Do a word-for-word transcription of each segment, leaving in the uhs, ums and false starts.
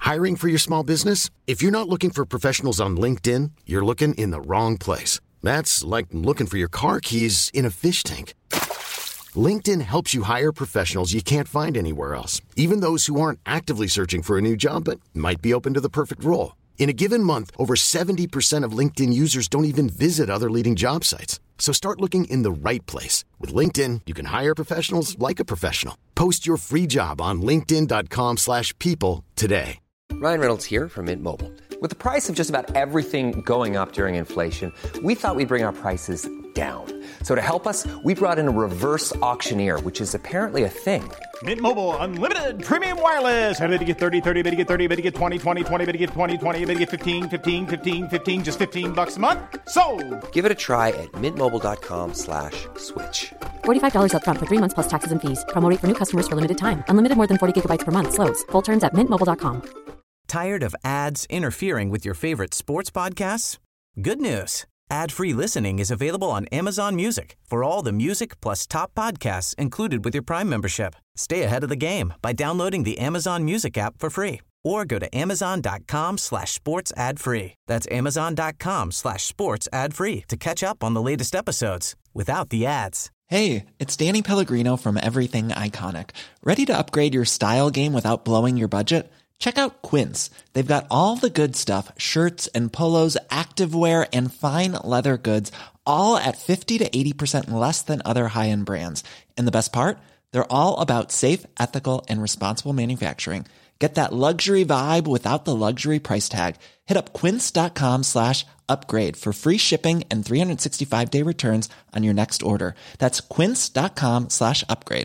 Hiring for your small business? If you're not looking for professionals on LinkedIn, you're looking in the wrong place. That's like looking for your car keys in a fish tank. LinkedIn helps you hire professionals you can't find anywhere else, even those who aren't actively searching for a new job but might be open to the perfect role. In a given month, over seventy percent of LinkedIn users don't even visit other leading job sites. So start looking in the right place. With LinkedIn, you can hire professionals like a professional. Post your free job on linkedin.com slash people today. Ryan Reynolds here from Mint Mobile. With the price of just about everything going up during inflation, we thought we'd bring our prices down. So to help us, we brought in a reverse auctioneer, which is apparently a thing. Mint Mobile Unlimited Premium Wireless. How to get thirty, thirty, how to get thirty, how to get twenty, twenty, twenty, how to get twenty, twenty, how to get fifteen, fifteen, fifteen, fifteen, just fifteen bucks a month? Sold! Give it a try at mintmobile.com slash switch. forty-five dollars up front for three months plus taxes and fees. Promo rate for new customers for limited time. Unlimited more than forty gigabytes per month. Slows full terms at mint mobile dot com. Tired of ads interfering with your favorite sports podcasts? Good news. Ad-free listening is available on Amazon Music for all the music plus top podcasts included with your Prime membership. Stay ahead of the game by downloading the Amazon Music app for free or go to amazon.com slash sports ad free. That's amazon.com slash sports ad free to catch up on the latest episodes without the ads. Hey, it's Danny Pellegrino from Everything Iconic. Ready to upgrade your style game without blowing your budget? Check out Quince. They've got all the good stuff, shirts and polos, activewear, and fine leather goods, all at fifty to eighty percent less than other high-end brands. And the best part? They're all about safe, ethical, and responsible manufacturing. Get that luxury vibe without the luxury price tag. Hit up quince.com slash upgrade for free shipping and three sixty-five day returns on your next order. That's quince.com slash upgrade.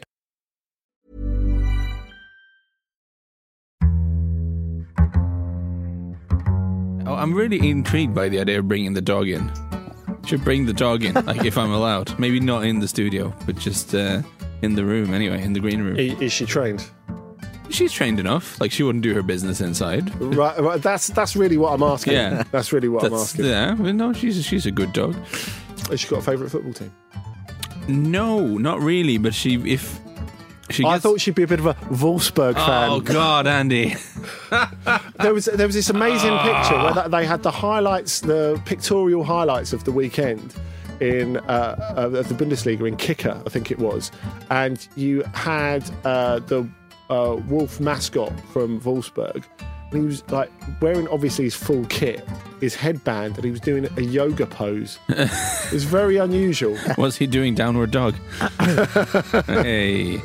Oh, I'm really intrigued by the idea of bringing the dog in. Should bring the dog in, like if I'm allowed. Maybe not in the studio, but just uh, in the room anyway, in the green room. Is, is she trained? She's trained enough. Like, she wouldn't do her business inside. Right, right. That's that's really what I'm asking. Yeah. That's really what That's, I'm asking. Yeah, well, no, she's, she's a good dog. Has she got a favourite football team? No, not really, but she, if... She I gets... thought she'd be a bit of a Wolfsburg fan. Oh, God, Andy. there was there was this amazing oh. picture where they had the highlights, the pictorial highlights of the weekend in uh, of the Bundesliga in Kicker, I think it was, and you had uh, the uh, Wolf mascot from Wolfsburg. And he was like wearing obviously his full kit, his headband, and he was doing a yoga pose. It was very unusual. Was he doing downward dog? Hey.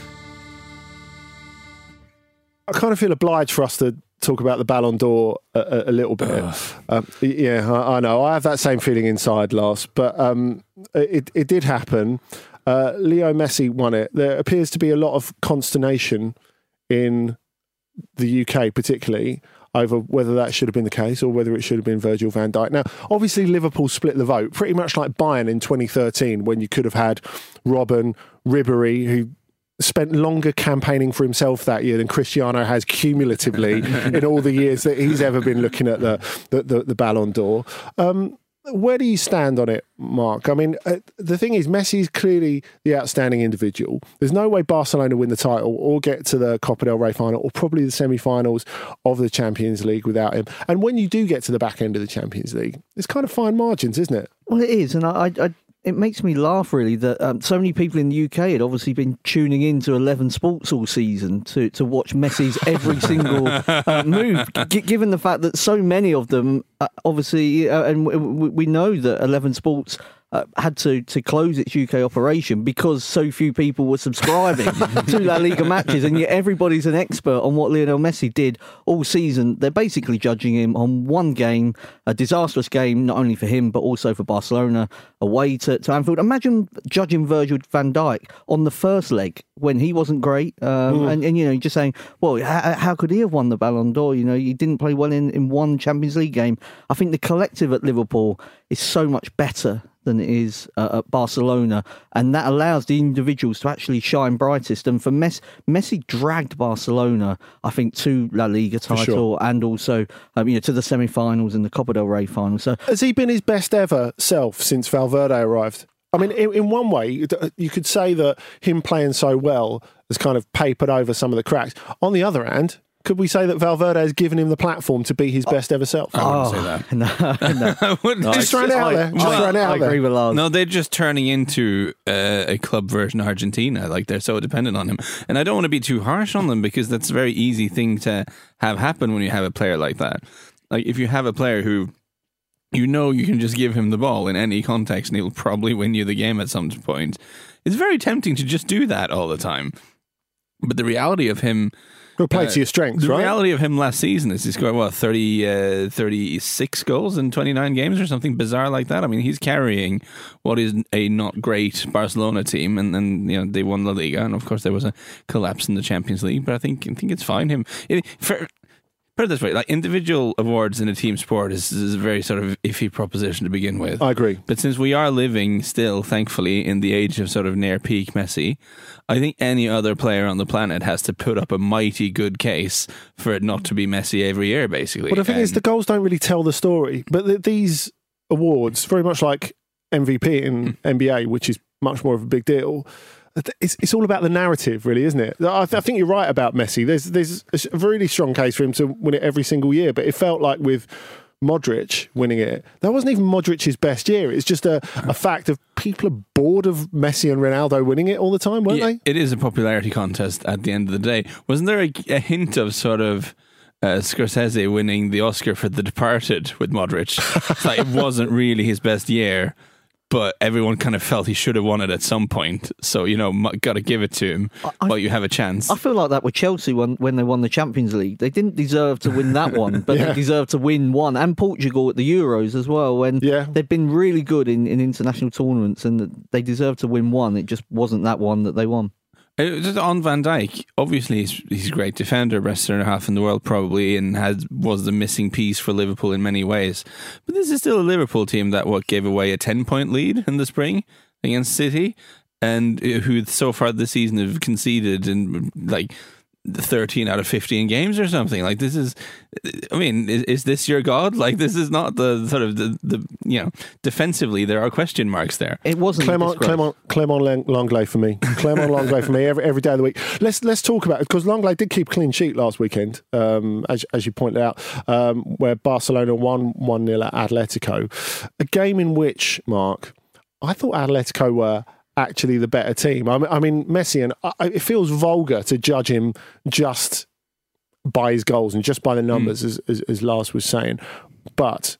I kind of feel obliged for us to talk about the Ballon d'Or a, a, a little bit. Um, yeah, I, I know. I have that same feeling inside, Lars, but um, it, it did happen. Uh, Leo Messi won it. There appears to be a lot of consternation in the U K, particularly, over whether that should have been the case or whether it should have been Virgil van Dijk. Now, obviously, Liverpool split the vote, pretty much like Bayern in twenty thirteen, when you could have had Robben, Ribéry, who spent longer campaigning for himself that year than Cristiano has cumulatively in all the years that he's ever been looking at the the, the, the Ballon d'Or. Um, where do you stand on it, Mark? I mean, uh, the thing is, Messi's clearly the outstanding individual. There's no way Barcelona win the title or get to the Copa del Rey final or probably the semi-finals of the Champions League without him. And when you do get to the back end of the Champions League, it's kind of fine margins, isn't it? Well, it is. And I... I It makes me laugh, really, that um, so many people in the U K had obviously been tuning in to eleven Sports all season to, to watch Messi's every single uh, move, G- given the fact that so many of them, uh, obviously, uh, and w- we know that eleven Sports uh, had to, to close its U K operation because so few people were subscribing to La Liga matches, and yet everybody's an expert on what Lionel Messi did all season. They're basically judging him on one game, a disastrous game, not only for him, but also for Barcelona, away to, to Anfield. Imagine judging Virgil van Dijk on the first leg when he wasn't great, um, mm. and, and, you know, just saying, well, how, how could he have won the Ballon d'Or? You know, he didn't play well in, in one Champions League game. I think the collective at Liverpool is so much better than it is uh, at Barcelona, and that allows the individuals to actually shine brightest. And for Messi, Messi dragged Barcelona, I think, to La Liga title sure. and also um, you know, to the semi-finals and the Copa del Rey final. So, has he been his best ever self since Valverde arrived? I mean, in, in one way, you could say that him playing so well has kind of papered over some of the cracks. On the other hand, could we say that Valverde has given him the platform to be his oh. best ever self? I wouldn't say that. No, no. I wouldn't. No, just throwing it out there. Just I, throwing it out I agree there. with Lars. No, they're just turning into uh, a club version of Argentina. Like, they're so dependent on him. And I don't want to be too harsh on them because that's a very easy thing to have happen when you have a player like that. Like, if you have a player who you know you can just give him the ball in any context and he'll probably win you the game at some point, it's very tempting to just do that all the time. But the reality of him... We'll play uh, to your strengths, the right? The reality of him last season is he scored, what, thirty, uh, thirty-six goals in twenty-nine games or something bizarre like that. I mean, he's carrying what is a not great Barcelona team, and then, you know, they won La Liga, and of course there was a collapse in the Champions League, but I think I think it's fine. Him... It, for, Put it this way, like, individual awards in a team sport is, is a very sort of iffy proposition to begin with. I agree. But since we are living still, thankfully, in the age of sort of near peak Messi, I think any other player on the planet has to put up a mighty good case for it not to be Messi every year, basically. Well, the thing and is, the goals don't really tell the story. But th- these awards, very much like M V P in N B A, which is much more of a big deal, It's, it's all about the narrative, really, isn't it? I, th- I think you're right about Messi. There's there's a really strong case for him to win it every single year, but it felt like with Modric winning it, that wasn't even Modric's best year. It's just a, a fact of people are bored of Messi and Ronaldo winning it all the time, weren't yeah, they? It is a popularity contest at the end of the day. Wasn't there a, a hint of sort of uh, Scorsese winning the Oscar for The Departed with Modric? It's like it wasn't really his best year, but everyone kind of felt he should have won it at some point. So, you know, got to give it to him I, while you have a chance. I feel like that with Chelsea when, when they won the Champions League. They didn't deserve to win that one, but yeah. they deserved to win one. And Portugal at the Euros as well, when yeah. they've been really good in, in international tournaments and they deserved to win one. It just wasn't that one that they won. Just on Van Dijk, obviously he's, he's a great defender, best centre half in the world probably, and has was the missing piece for Liverpool in many ways. But this is still a Liverpool team that what gave away a ten point lead in the spring against City, and who so far this season have conceded in like thirteen out of fifteen games or something. Like, this is, I mean, is, is this your God? Like, this is not the sort of the, the you know, defensively there are question marks there. It wasn't Clement, Clement, Clement Langlais for me. Clement Langlais for me every every day of the week. Let's let's talk about it, because Langlais did keep a clean sheet last weekend, um, as as you pointed out, um, where Barcelona won one nil at Atletico, a game in which, Mark, I thought Atletico were actually the better team. I mean, I mean Messi, and I, it feels vulgar to judge him just by his goals and just by the numbers, mm. as, as, as Lars was saying. But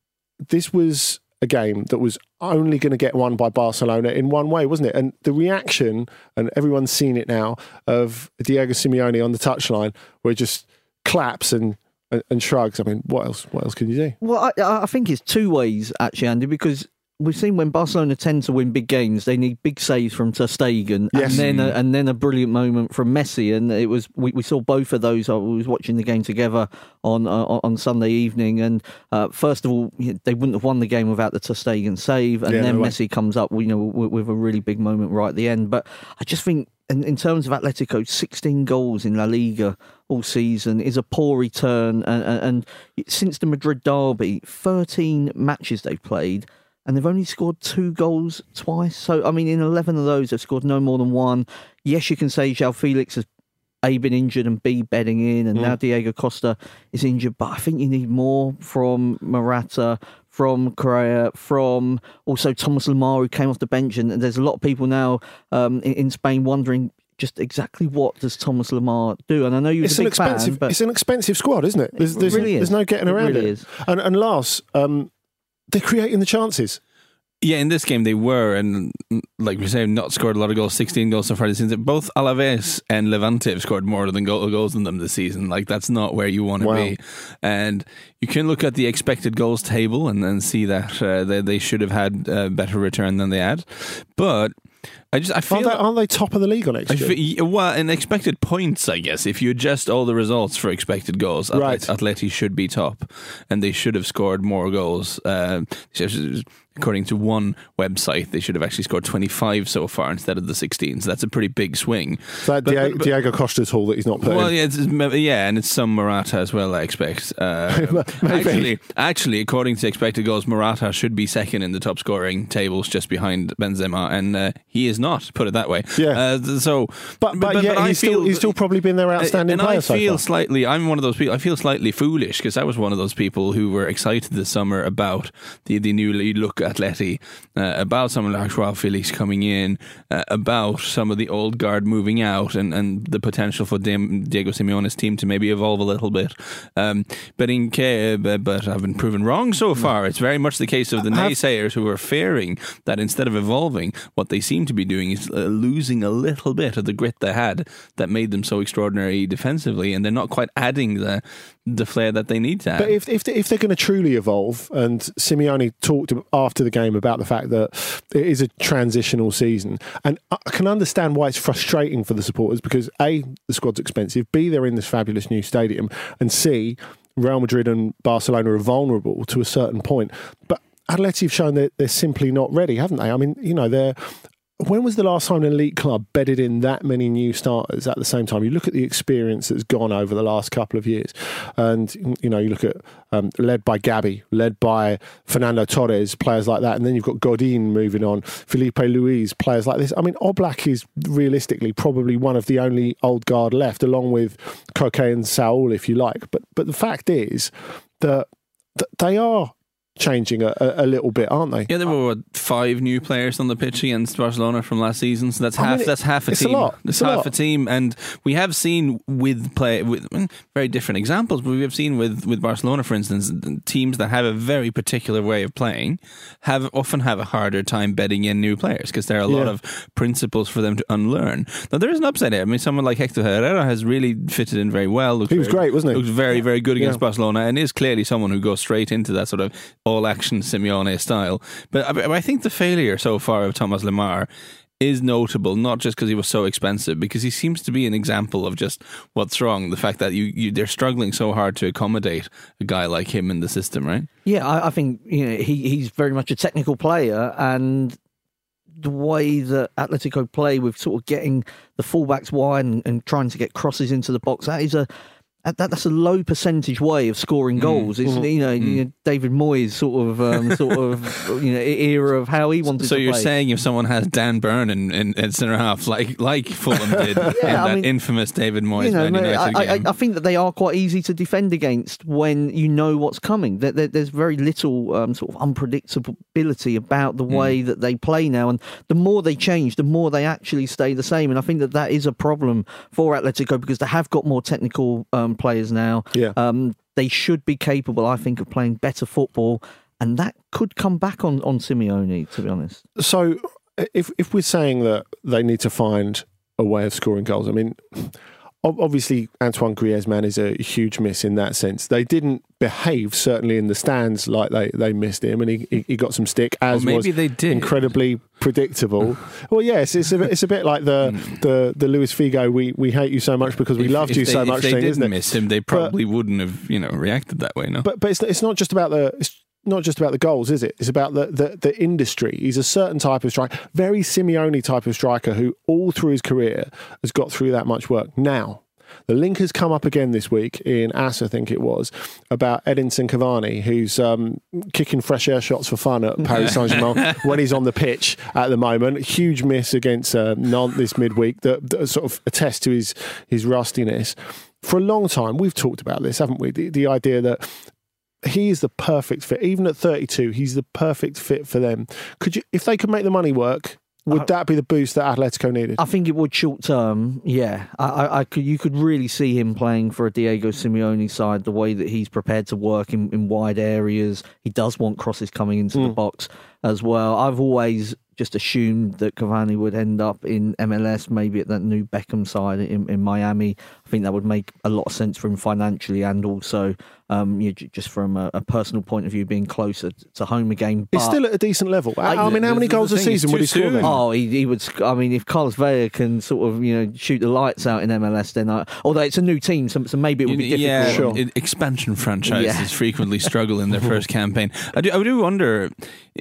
this was a game that was only going to get won by Barcelona in one way, wasn't it? And the reaction, and everyone's seen it now, of Diego Simeone on the touchline, where it just claps and and, and shrugs. I mean, what else? What else can you do? Well, I, I think it's two ways, actually, Andy, because we've seen when Barcelona tend to win big games, they need big saves from Ter Stegen, yes. and then a, and then a brilliant moment from Messi. And it was we, we saw both of those. I was watching the game together on uh, on Sunday evening, and uh, first of all, they wouldn't have won the game without the Ter Stegen save, and yeah, then no Messi comes up, you know, with, with a really big moment right at the end. But I just think, in, in terms of Atletico, sixteen goals in La Liga all season is a poor return, and, and, and since the Madrid derby, thirteen matches they've played, and they've only scored two goals twice. So, I mean, in eleven of those, they've scored no more than one. Yes, you can say João Felix has A, been injured, and B, bedding in, and mm. now Diego Costa is injured. But I think you need more from Morata, from Correa, from also Thomas Lemar, who came off the bench. And there's a lot of people now um, in, in Spain wondering just exactly what does Thomas Lemar do. And I know you're it's a big an expensive, fan, but it's an expensive squad, isn't it? There's, there's, it really there's is. no getting it around really it. Is. And, and Lars, um, they're creating the chances. Yeah, in this game they were, and like we say, not scored a lot of goals, sixteen goals so far this season. Both Alaves and Levante have scored more than goal, goals than them this season. Like, that's not where you want to wow. be. And you can look at the expected goals table and then see that uh, they, they should have had a better return than they had. But I just I feel aren't they, aren't they top of the league on X G? I feel, well, in expected points, I guess if you adjust all the results for expected goals, right. Atleti should be top, and they should have scored more goals. Uh, according to one website, they should have actually scored twenty-five so far instead of the sixteen. So that's a pretty big swing. So that but, Diego, but, but, Diego Costa's haul that he's not putting. Well, yeah, it's, yeah, and it's some Morata as well, I expect. Uh, actually, actually, according to expected goals, Morata should be second in the top scoring tables, just behind Benzema, and uh, he is not, put it that way. Yeah. Uh, so, but but, but yeah, but he's, I feel, still, he's still probably been their outstanding and player I so feel far. slightly, I'm one of those people, I feel slightly foolish because I was one of those people who were excited this summer about the, the new look Atleti, uh, about someone like Joao Felix coming in, uh, about some of the old guard moving out and, and the potential for Diego Simeone's team to maybe evolve a little bit. Um, but in K, but, but I've been proven wrong so far. It's very much the case of the naysayers who are fearing that instead of evolving, what they seem to be doing is uh, losing a little bit of the grit they had that made them so extraordinary defensively, and they're not quite adding the the flair that they need to add. But if if, if they're going to truly evolve, and Simeone talked after the game about the fact that it is a transitional season, and I can understand why it's frustrating for the supporters because A, the squad's expensive, B, they're in this fabulous new stadium, and C, Real Madrid and Barcelona are vulnerable to a certain point. But Atleti have shown that they're simply not ready, haven't they? I mean, you know, they're. When was the last time an elite club bedded in that many new starters at the same time? You look at the experience that's gone over the last couple of years, and you know you look at um, led by Gabi, led by Fernando Torres, players like that, and then you've got Godin moving on, Felipe Luis, players like this. I mean, Oblak is realistically probably one of the only old guard left, along with Koke and Saul, if you like. But but the fact is that, that they are changing a, a little bit, aren't they? Yeah, there were what, five new players on the pitch against Barcelona from last season, so that's I half. mean, that's half a it's team. A lot. It's a half lot. a team, and we have seen with play with very different examples. But we have seen with, with Barcelona, for instance, teams that have a very particular way of playing have often have a harder time bedding in new players because there are a lot Yeah. of principles for them to unlearn. Now there is an upside here. I mean, someone like Hector Herrera has really fitted in very well. Looked He was very, great, wasn't he? Looked very, very good against Yeah. Barcelona, and is clearly someone who goes straight into that sort of all-action Simeone style. But I, I think the failure so far of Thomas Lemar is notable, not just because he was so expensive, because he seems to be an example of just what's wrong. The fact that you, you they're struggling so hard to accommodate a guy like him in the system, right? Yeah, I, I think you know he, he's very much a technical player, and the way that Atletico play with sort of getting the fullbacks wide and, and trying to get crosses into the box, that is a that, that's a low percentage way of scoring goals. Mm. It's mm. you, know, mm. you know David Moyes sort of um, sort of you know era of how he wanted so to play. So you're saying if someone has Dan Burn in, in, in centre half like like Fulham did yeah, in I that mean, infamous David Moyes you know, Man United I, game. I, I think that they are quite easy to defend against when you know what's coming. There, there, there's very little um, sort of unpredictability about the way mm. that they play now, and the more they change, the more they actually stay the same. And I think that that is a problem for Atletico because they have got more technical um, players now. Yeah. Um, they should be capable, I think, of playing better football, and that could come back on, on Simeone, to be honest. So if if we're saying that they need to find a way of scoring goals, I mean, obviously Antoine Griezmann is a huge miss in that sense. They didn't behave, certainly in the stands, like they, they missed him, and he, he, he got some stick, as well, maybe was they did. incredibly predictable. Well, yes, it's a, it's a bit like the the, the Luis Figo, we, we hate you so much because we if, loved if you they, so much if they thing, didn't isn't it? miss him, they probably but, wouldn't have, you know, reacted that way, no? But but it's, it's not just about the... It's, not just about the goals, is it? It's about the, the, the industry. He's a certain type of striker, very Simeone type of striker who all through his career has got through that much work. Now, the link has come up again this week in A S, I think it was, about Edinson Cavani, who's um, kicking fresh air shots for fun at Paris Saint-Germain when he's on the pitch at the moment. Huge miss against uh, Nantes this midweek that, that sort of attests to his, his rustiness. For a long time, we've talked about this, haven't we? The, the idea that he is the perfect fit. Even at thirty-two, he's the perfect fit for them. Could you, if they could make the money work, would that be the boost that Atletico needed? I think it would short term, yeah. I, I, I could, you could really see him playing for a Diego Simeone side, the way that he's prepared to work in, in wide areas. He does want crosses coming into mm. the box as well. I've always just assumed that Cavani would end up in M L S, maybe at that new Beckham side in, in Miami. I think that would make a lot of sense for him financially and also um, you know, just from a, a personal point of view, being closer to home again. But he's still at a decent level. I, I mean, how many goals a season would he score then? Oh, he, he would. I mean, if Carlos Vela can sort of you know shoot the lights out in M L S, then I, although it's a new team, so, so maybe it would be difficult. Yeah, sure. it, expansion franchises yeah. frequently struggle in their first campaign. I do, I do wonder.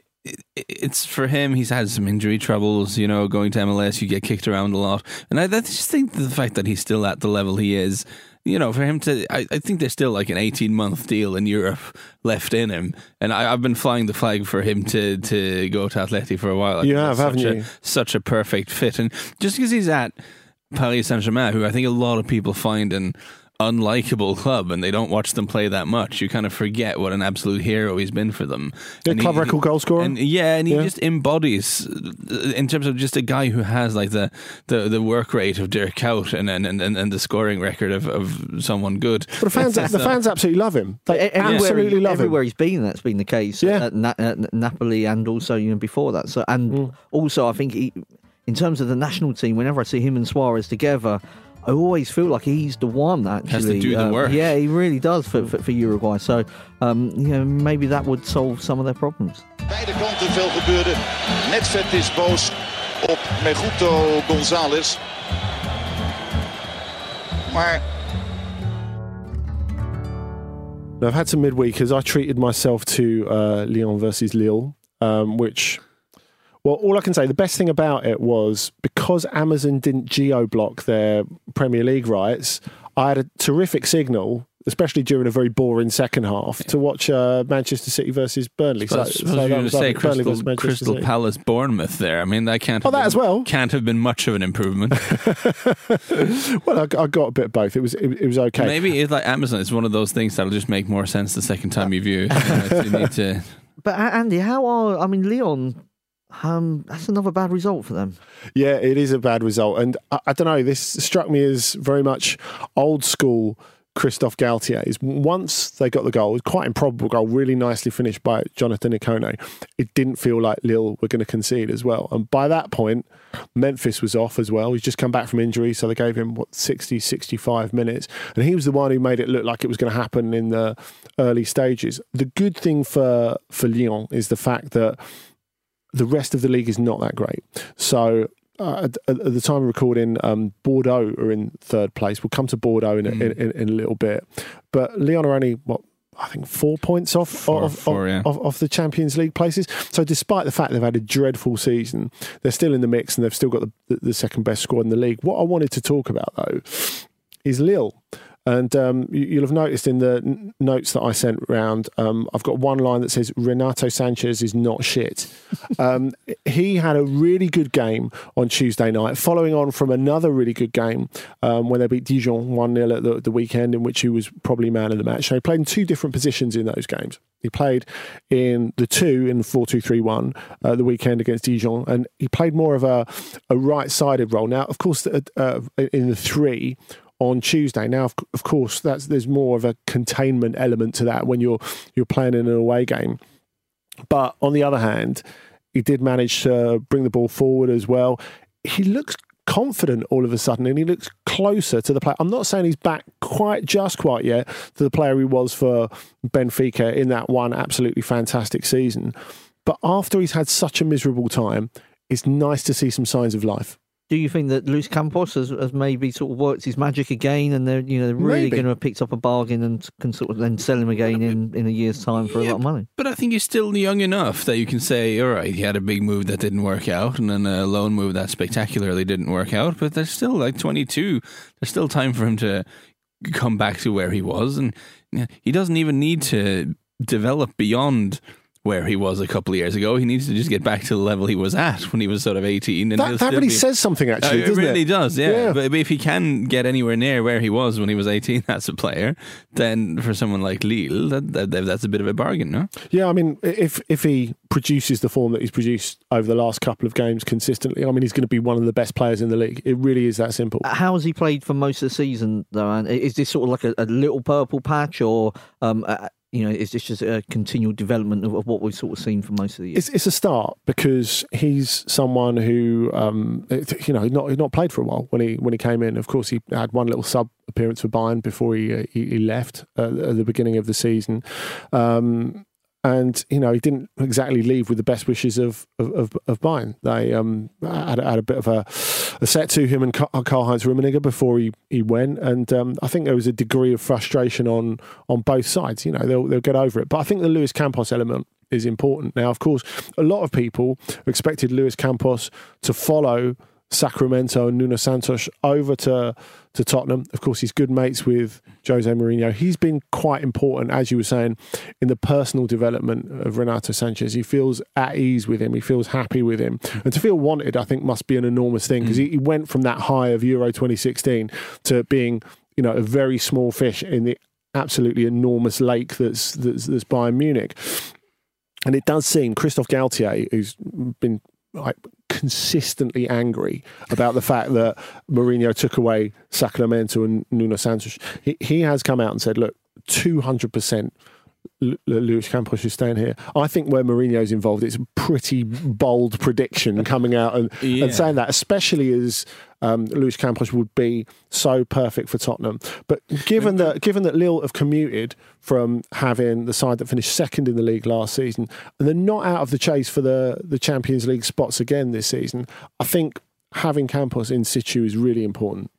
It's for him, he's had some injury troubles, you know, going to M L S, you get kicked around a lot. And I, I just think the fact that he's still at the level he is, you know, for him to, I, I think there's still like an eighteen month deal in Europe left in him, and I, I've been flying the flag for him to to go to Atleti for a while. I you have, haven't a, you? Such a perfect fit, and just because he's at Paris Saint-Germain, who I think a lot of people find an unlikable club and they don't watch them play that much, you kind of forget what an absolute hero he's been for them. Yeah, and club he, record goal scorer. And yeah, and he yeah. just embodies, in terms of just a guy who has like the, the, the work rate of Dirk Kuyt and, and, and, and the scoring record of, of someone good. But the fans, the fans absolutely love him. They everywhere absolutely he, love everywhere him. he's been, that's been the case. Yeah. At, Na- at Napoli and also you know before that. So and mm. also I think he, in terms of the national team, whenever I see him and Suarez together, I always feel like he's the one that actually has to do the uh, work. Yeah, he really does for, for, for Uruguay. So, um, you know, maybe that would solve some of their problems. Beide kanten veel gebeurde. Nedved is boos op Meguto González. Maar Now, I've had some midweekers. I treated myself to uh, Lyon versus Lille, um, which. Well, all I can say, the best thing about it was because Amazon didn't geo-block their Premier League rights, I had a terrific signal, especially during a very boring second half, to watch uh, Manchester City versus Burnley. So, so, so so you that were was to say like Burnley Crystal, versus Manchester Crystal City. Palace Bournemouth there. I mean, that can't have Oh, that been, as well. Can't have been much of an improvement. Well, I, I got a bit of both. It was it, it was okay. Maybe it's like Amazon. It's one of those things that'll just make more sense the second time you view it. You know, you need to. But Andy, how are I mean Lyon? Um, that's another bad result for them. Yeah, it is a bad result. And I, I don't know, this struck me as very much old school Christophe Galtier's. Once they got the goal, it was quite improbable goal, really nicely finished by Jonathan Ikone. It didn't feel like Lille were going to concede as well. And by that point, Memphis was off as well. He's just come back from injury, so they gave him, what, sixty, sixty-five minutes. And he was the one who made it look like it was going to happen in the early stages. The good thing for, for Lyon is the fact that the rest of the league is not that great. So uh, at, at the time of recording, um, Bordeaux are in third place. We'll come to Bordeaux in, mm. in, in, in a little bit. But Lyon are only, what, I think four points off, four, off, four, off, yeah. off, off the Champions League places. So despite the fact they've had a dreadful season, they're still in the mix and they've still got the, the, the second best squad in the league. What I wanted to talk about, though, is Lille. And um, you, you'll have noticed in the n- notes that I sent round, um, I've got one line that says Renato Sanchez is not shit. Um, he had a really good game on Tuesday night, following on from another really good game um, when they beat Dijon one nil at the, the weekend, in which he was probably man of the match. So he played in two different positions in those games. He played in the two in four two three one uh, the weekend against Dijon, and he played more of a, a right-sided role. Now, of course, uh, in the three on Tuesday. Now, of, of course, that's there's more of a containment element to that when you're you're playing in an away game. But on the other hand, he did manage to bring the ball forward as well. He looks confident all of a sudden, and he looks closer to the player. I'm not saying he's back quite just quite yet to the player he was for Benfica in that one absolutely fantastic season. But after he's had such a miserable time, it's nice to see some signs of life. Do you think that Luis Campos has, has maybe sort of worked his magic again, and they're you know really Maybe. going to have picked up a bargain and can sort of then sell him again in, in a year's time for Yeah, a lot of money? But I think he's still young enough that you can say, all right, he had a big move that didn't work out, and then a loan move that spectacularly didn't work out. But there's still like twenty-two. There's still time for him to come back to where he was, and he doesn't even need to develop beyond where he was a couple of years ago. He needs to just get back to the level he was at when he was sort of eighteen. And That, that really be, says something, actually, uh, doesn't it? really it? does, yeah. Yeah. But if he can get anywhere near where he was when he was eighteen as a player, then for someone like Lille, that, that, that's a bit of a bargain, no? Yeah, I mean, if if he produces the form that he's produced over the last couple of games consistently, I mean, he's going to be one of the best players in the league. It really is that simple. How has he played for most of the season, though? And is this sort of like a, a little purple patch, or um, uh, you know, is this just a continual development of, of what we've sort of seen for most of the year? It's, it's a start because he's someone who, um, you know, not not played for a while when he when he came in. Of course, he had one little sub appearance for Bayern before he uh, he, he left uh, at the beginning of the season. Um, And, you know, he didn't exactly leave with the best wishes of of, of, of Bayern. They um, had, had a bit of a, a set to him and Karl-Heinz Rummenigge before he, he went. And um, I think there was a degree of frustration on on both sides. You know, they'll, they'll get over it. But I think the Luis Campos element is important. Now, of course, a lot of people expected Luis Campos to follow Sacramento and Nuno Santos over to, to Tottenham. Of course, he's good mates with Jose Mourinho. He's been quite important, as you were saying, in the personal development of Renato Sanchez. He feels at ease with him. He feels happy with him. And to feel wanted, I think, must be an enormous thing, because he, he went from that high of Euro twenty sixteen to being, you know, a very small fish in the absolutely enormous lake that's that's, that's Bayern Munich. And it does seem Christophe Galtier, who's been like consistently angry about the fact that Mourinho took away Sacramento and Nuno Santos, he, he has come out and said, look, two hundred percent Luis Campos is staying here. I think where Mourinho's involved, it's a pretty bold prediction coming out and, yeah. and saying that, especially as um, Luis Campos would be so perfect for Tottenham. But given that given that Lille have commuted from having the side that finished second in the league last season, and they're not out of the chase for the, the Champions League spots again this season, I think having Campos in situ is really important.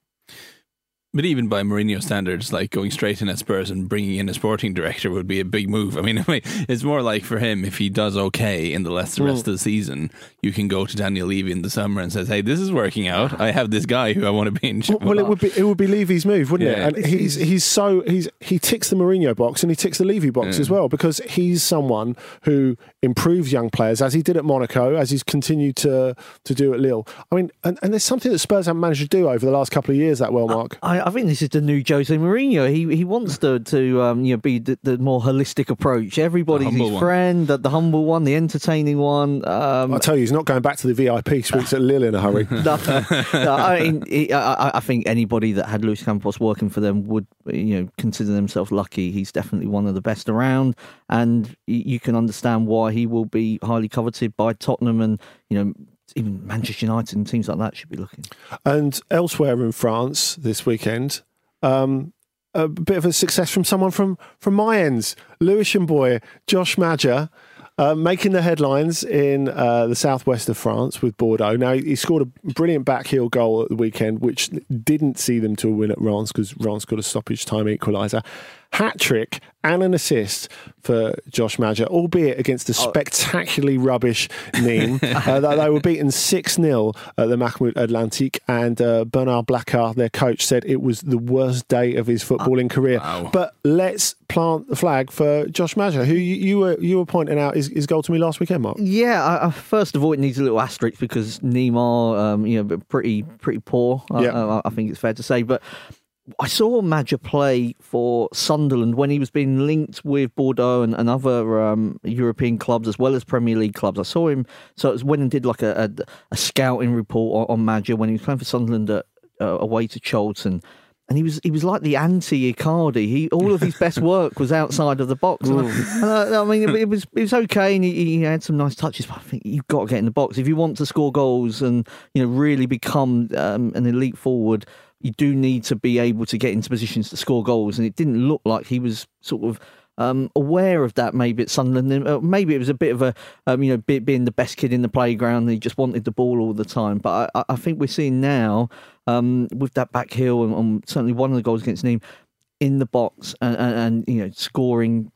But even by Mourinho standards, like going straight in at Spurs and bringing in a sporting director would be a big move. I mean, I mean it's more like for him, if he does okay in the rest, the rest mm. of the season, you can go to Daniel Levy in the summer and says, hey, this is working out. I have this guy who I want to be in. Well, well it would be it would be Levy's move, wouldn't yeah. it? And he's he's so he's he ticks the Mourinho box and he ticks the Levy box yeah. as well, because he's someone who improves young players, as he did at Monaco, as he's continued to to do at Lille. I mean, and, and there's something that Spurs haven't managed to do over the last couple of years that well, Mark. I, I think this is the new Jose Mourinho. He he wants to to um, you know be the, the more holistic approach. Everybody's his one. friend, the, the humble one, the entertaining one. Um, I tell you, he's not going back to the V I P suites at Lille in a hurry. no, no, I mean, he, I, I think anybody that had Luis Campos working for them would, you know, consider themselves lucky. He's definitely one of the best around, and you can understand why he will be highly coveted by Tottenham, and you know, even Manchester United and teams like that should be looking. And elsewhere in France this weekend, um, a bit of a success from someone from, from my ends, Lewisham boy, Josh Maja, uh, making the headlines in uh, the southwest of France with Bordeaux. Now, he scored a brilliant backheel goal at the weekend, which didn't see them to a win at Reims, because Reims got a stoppage time equaliser. Hat-trick and an assist for Josh Maja, albeit against a spectacularly rubbish Nîmes. uh, they were beaten six nil at the Mahmoud Atlantique, and uh, Bernard Blacard, their coach, said it was the worst day of his footballing career. Wow. But let's plant the flag for Josh Maja, who you, you were you were pointing out his, his goal to me last weekend, Mark. Yeah, I, first of all, it needs a little asterisk because Nîmes are um, you know, pretty, pretty poor, yeah. I, I think it's fair to say. But I saw Maja play for Sunderland when he was being linked with Bordeaux and, and other um, European clubs as well as Premier League clubs. I saw him, so it was when I did like a, a, a scouting report on, on Maja when he was playing for Sunderland at, uh, away to Charlton. And he was he was like the anti-Icardi. He all of his best work was outside of the box. And I, and I, I mean, it, it was it was okay, and he, he had some nice touches. But I think you've got to get in the box if you want to score goals and, you know, really become um, an elite forward. You do need to be able to get into positions to score goals, and it didn't look like he was sort of um, aware of that. Maybe at Sunderland, maybe it was a bit of a um, you know bit, being the best kid in the playground. And he just wanted the ball all the time. But I, I think we're seeing now um, with that back heel and, and certainly one of the goals against Nîmes in the box and, and, and you know scoring.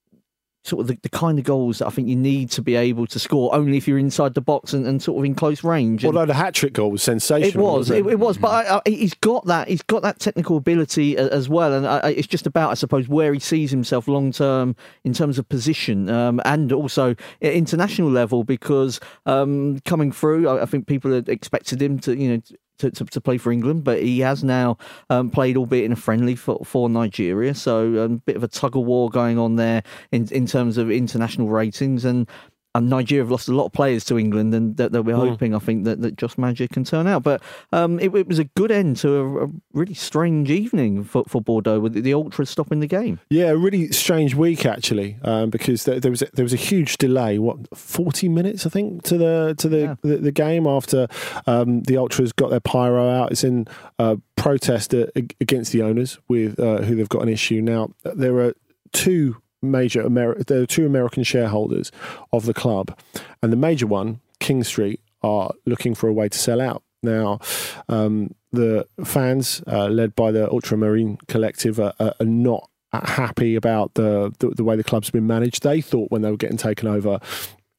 Sort of the, the kind of goals that I think you need to be able to score only if you're inside the box and, and sort of in close range. Although the hat trick goal was sensational. It was, wasn't it? It, it was, but I, I, he's got that. He's got that technical ability as well, and I, it's just about, I suppose, where he sees himself long term in terms of position um, and also at international level. Because um, coming through, I, I think people had expected him to, you know. To, to, to play for England, but he has now um, played, albeit in a friendly, for, for Nigeria. So a um, bit of a tug of war going on there in in terms of international ratings, and. And Nigeria have lost a lot of players to England, and that, that we're mm. hoping, I think, that, that Josh Maja can turn out. But um, it, it was a good end to a, a really strange evening for, for Bordeaux, with the, the Ultras stopping the game. Yeah, a really strange week, actually, um, because there, there was a, there was a huge delay, what, forty minutes, I think, to the to the, yeah. the, the game after um, the Ultras got their pyro out. It's in uh, protest against the owners with uh, who they've got an issue. Now, there are two major Ameri- there are two American shareholders of the club, and the major one, King Street, are looking for a way to sell out. Now, um, the fans, uh, led by the Ultramarine Collective, are, are not happy about the, the the way the club's been managed. They thought when they were getting taken over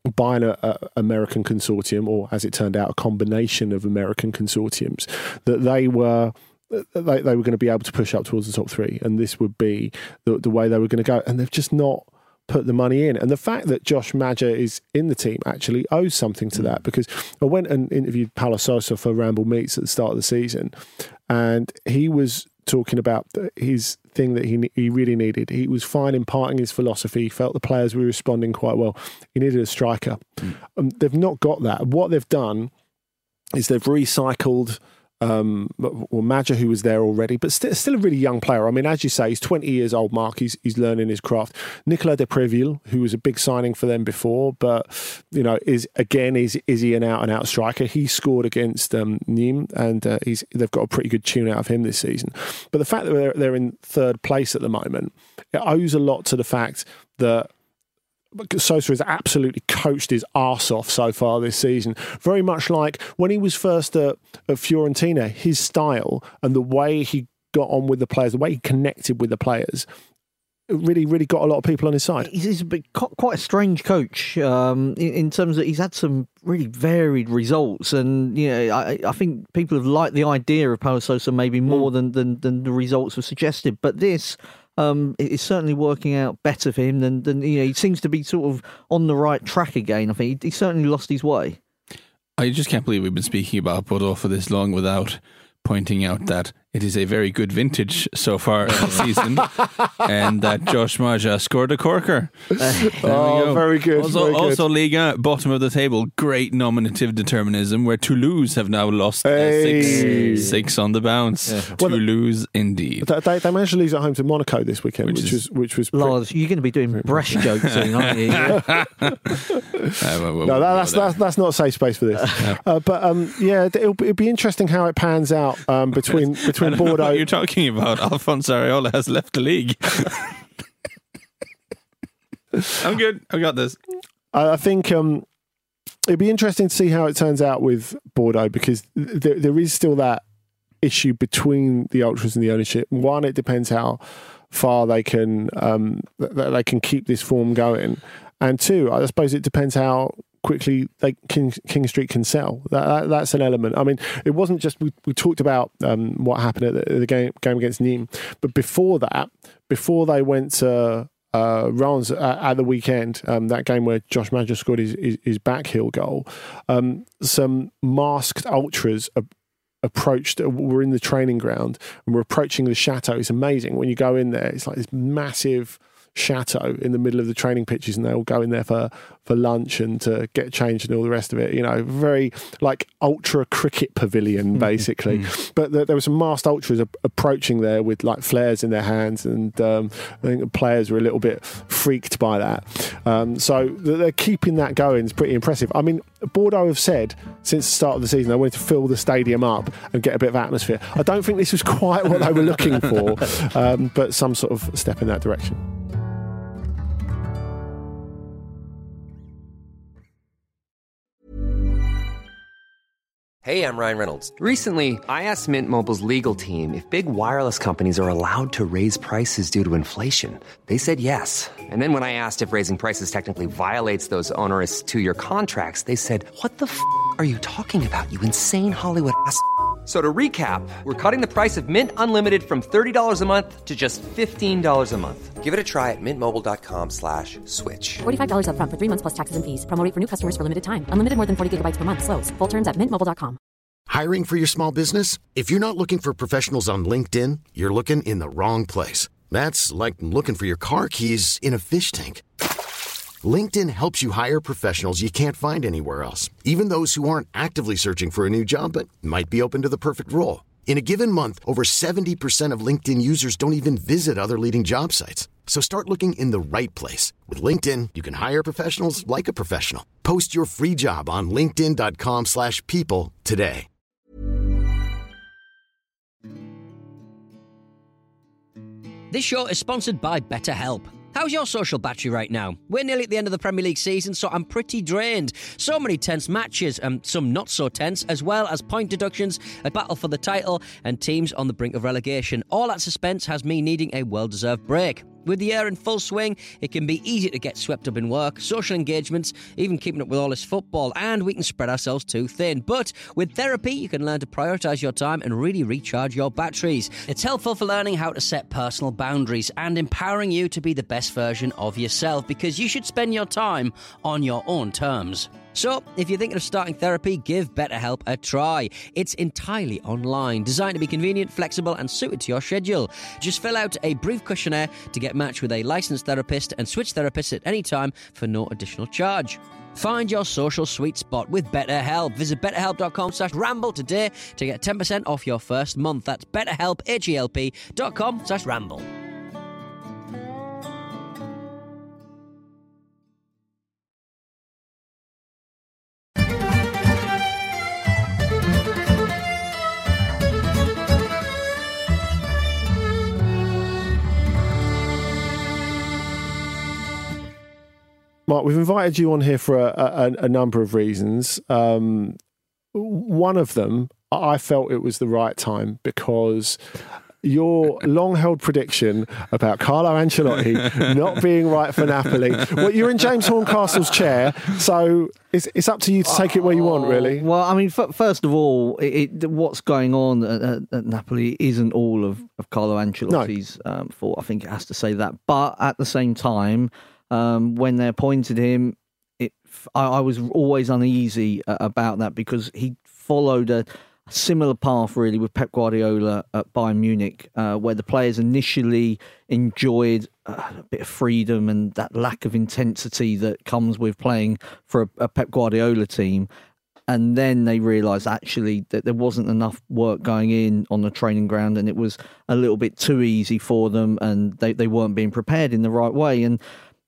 by an a, American consortium, or as it turned out, a combination of American consortiums, that they were they, they were going to be able to push up towards the top three, and this would be the, the way they were going to go. And they've just not put the money in. And the fact that Josh Maja is in the team actually owes something to that, because I went and interviewed Paulo Sousa for Ramble Meets at the start of the season, and he was talking about his thing that he he really needed. He was fine imparting his philosophy. He felt the players were responding quite well. He needed a striker. Mm. Um, they've not got that. What they've done is they've recycled um, well, Maja, who was there already, but st- still a really young player. I mean, as you say, he's twenty years old, Mark. He's he's learning his craft. Nicolas de Préville, who was a big signing for them before, but, you know, is again, is is he an out-and-out striker? He scored against um, Nîmes, and uh, he's they've got a pretty good tune out of him this season. But the fact that they're, they're in third place at the moment, it owes a lot to the fact that Sousa has absolutely coached his arse off so far this season. Very much like when he was first at, at Fiorentina, his style and the way he got on with the players, the way he connected with the players, really, really got a lot of people on his side. He's a bit, quite a strange coach um, in, in terms that he's had some really varied results, and you know, I, I think people have liked the idea of Paulo Sousa maybe more mm. than, than than the results have suggested. But this. Um, it's certainly working out better for him than, than you know. He seems to be sort of on the right track again. I think he, he certainly lost his way. I just can't believe we've been speaking about Bordeaux for this long without pointing out that it is a very good vintage so far this season, and that Josh Maja scored a corker. Uh, oh, go. very good. Also, very good. also Liga, bottom of the table, great nominative determinism, where Toulouse have now lost hey. uh, six, six on the bounce. Yeah. Toulouse, well, indeed. They, they managed to lose at home to Monaco this weekend, which, which is, was which was. Lars, you're going to be doing Brest jokes soon, aren't you? uh, well, well, no, that, that's, that's that's not a safe space for this. No. Uh, but um, yeah, it'll, it'll be interesting how it pans out um, between between. I don't Bordeaux. know what you're talking about. Alphonse Areola has left the league. I'm good. I've got this. I think um, it'd be interesting to see how it turns out with Bordeaux, because there, there is still that issue between the ultras and the ownership. One, it depends how far they can um, they can keep this form going, and two, I suppose it depends how quickly they King, King Street can sell. That, that, that's an element. I mean, it wasn't just we, we talked about um, what happened at the, the game game against Nîmes, but before that, before they went to uh, Reims at, at the weekend, um, that game where Josh Maja scored his, his, his backheel goal, um, some masked ultras uh, approached, were in the training ground and were approaching the chateau. It's amazing when you go in there. It's like this massive chateau in the middle of the training pitches, and they all go in there for, for lunch and to get changed and all the rest of it. You know, very like ultra cricket pavilion, basically. Mm-hmm. But there, there were some masked ultras a- approaching there with like flares in their hands, and um, I think the players were a little bit freaked by that. Um, so they're keeping that going. It's pretty impressive. I mean, Bordeaux have said since the start of the season they wanted to fill the stadium up and get a bit of atmosphere. I don't think this was quite what they were looking for, um, but some sort of step in that direction. Hey, I'm Ryan Reynolds. Recently, I asked Mint Mobile's legal team if big wireless companies are allowed to raise prices due to inflation. They said yes. And then when I asked if raising prices technically violates those onerous two-year contracts, they said, what the f*** are you talking about, you insane Hollywood ass f- So to recap, we're cutting the price of Mint Unlimited from thirty dollars a month to just fifteen dollars a month. Give it a try at mintmobile.com slash switch. forty-five dollars up front for three months plus taxes and fees. Promo rate for new customers for limited time. Unlimited more than forty gigabytes per month. Slows full terms at mint mobile dot com. Hiring for your small business? If you're not looking for professionals on LinkedIn, you're looking in the wrong place. That's like looking for your car keys in a fish tank. LinkedIn helps you hire professionals you can't find anywhere else, even those who aren't actively searching for a new job but might be open to the perfect role. In a given month, over seventy percent of LinkedIn users don't even visit other leading job sites. So start looking in the right place. With LinkedIn, you can hire professionals like a professional. Post your free job on linkedin.com slash people today. This show is sponsored by BetterHelp. How's your social battery right now? We're nearly at the end of the Premier League season, so I'm pretty drained. So many tense matches, and some not so tense, as well as point deductions, a battle for the title, and teams on the brink of relegation. All that suspense has me needing a well-deserved break. With the year in full swing, it can be easy to get swept up in work, social engagements, even keeping up with all this football, and we can spread ourselves too thin. But with therapy, you can learn to prioritise your time and really recharge your batteries. It's helpful for learning how to set personal boundaries and empowering you to be the best version of yourself, because you should spend your time on your own terms. So, if you're thinking of starting therapy, give BetterHelp a try. It's entirely online, designed to be convenient, flexible, and suited to your schedule. Just fill out a brief questionnaire to get matched with a licensed therapist and switch therapists at any time for no additional charge. Find your social sweet spot with BetterHelp. Visit betterhelp.com slash ramble today to get ten percent off your first month. That's betterhelp, H-E-L-P dot com slash ramble. Mark, we've invited you on here for a, a, a number of reasons. Um, one of them, I felt it was the right time because your long-held prediction about Carlo Ancelotti not being right for Napoli. Well, you're in James Horncastle's chair, so it's, it's up to you to take it where you want, really. Well, I mean, f- first of all, it, it, what's going on at, at, at Napoli isn't all of, of Carlo Ancelotti's no. um, fault. I think it has to say that. But at the same time, Um, when they appointed him, it, I, I was always uneasy uh, about that because he followed a, a similar path, really, with Pep Guardiola at Bayern Munich, uh, where the players initially enjoyed uh, a bit of freedom and that lack of intensity that comes with playing for a, a Pep Guardiola team. And then they realised actually that there wasn't enough work going in on the training ground and it was a little bit too easy for them and they, they weren't being prepared in the right way. And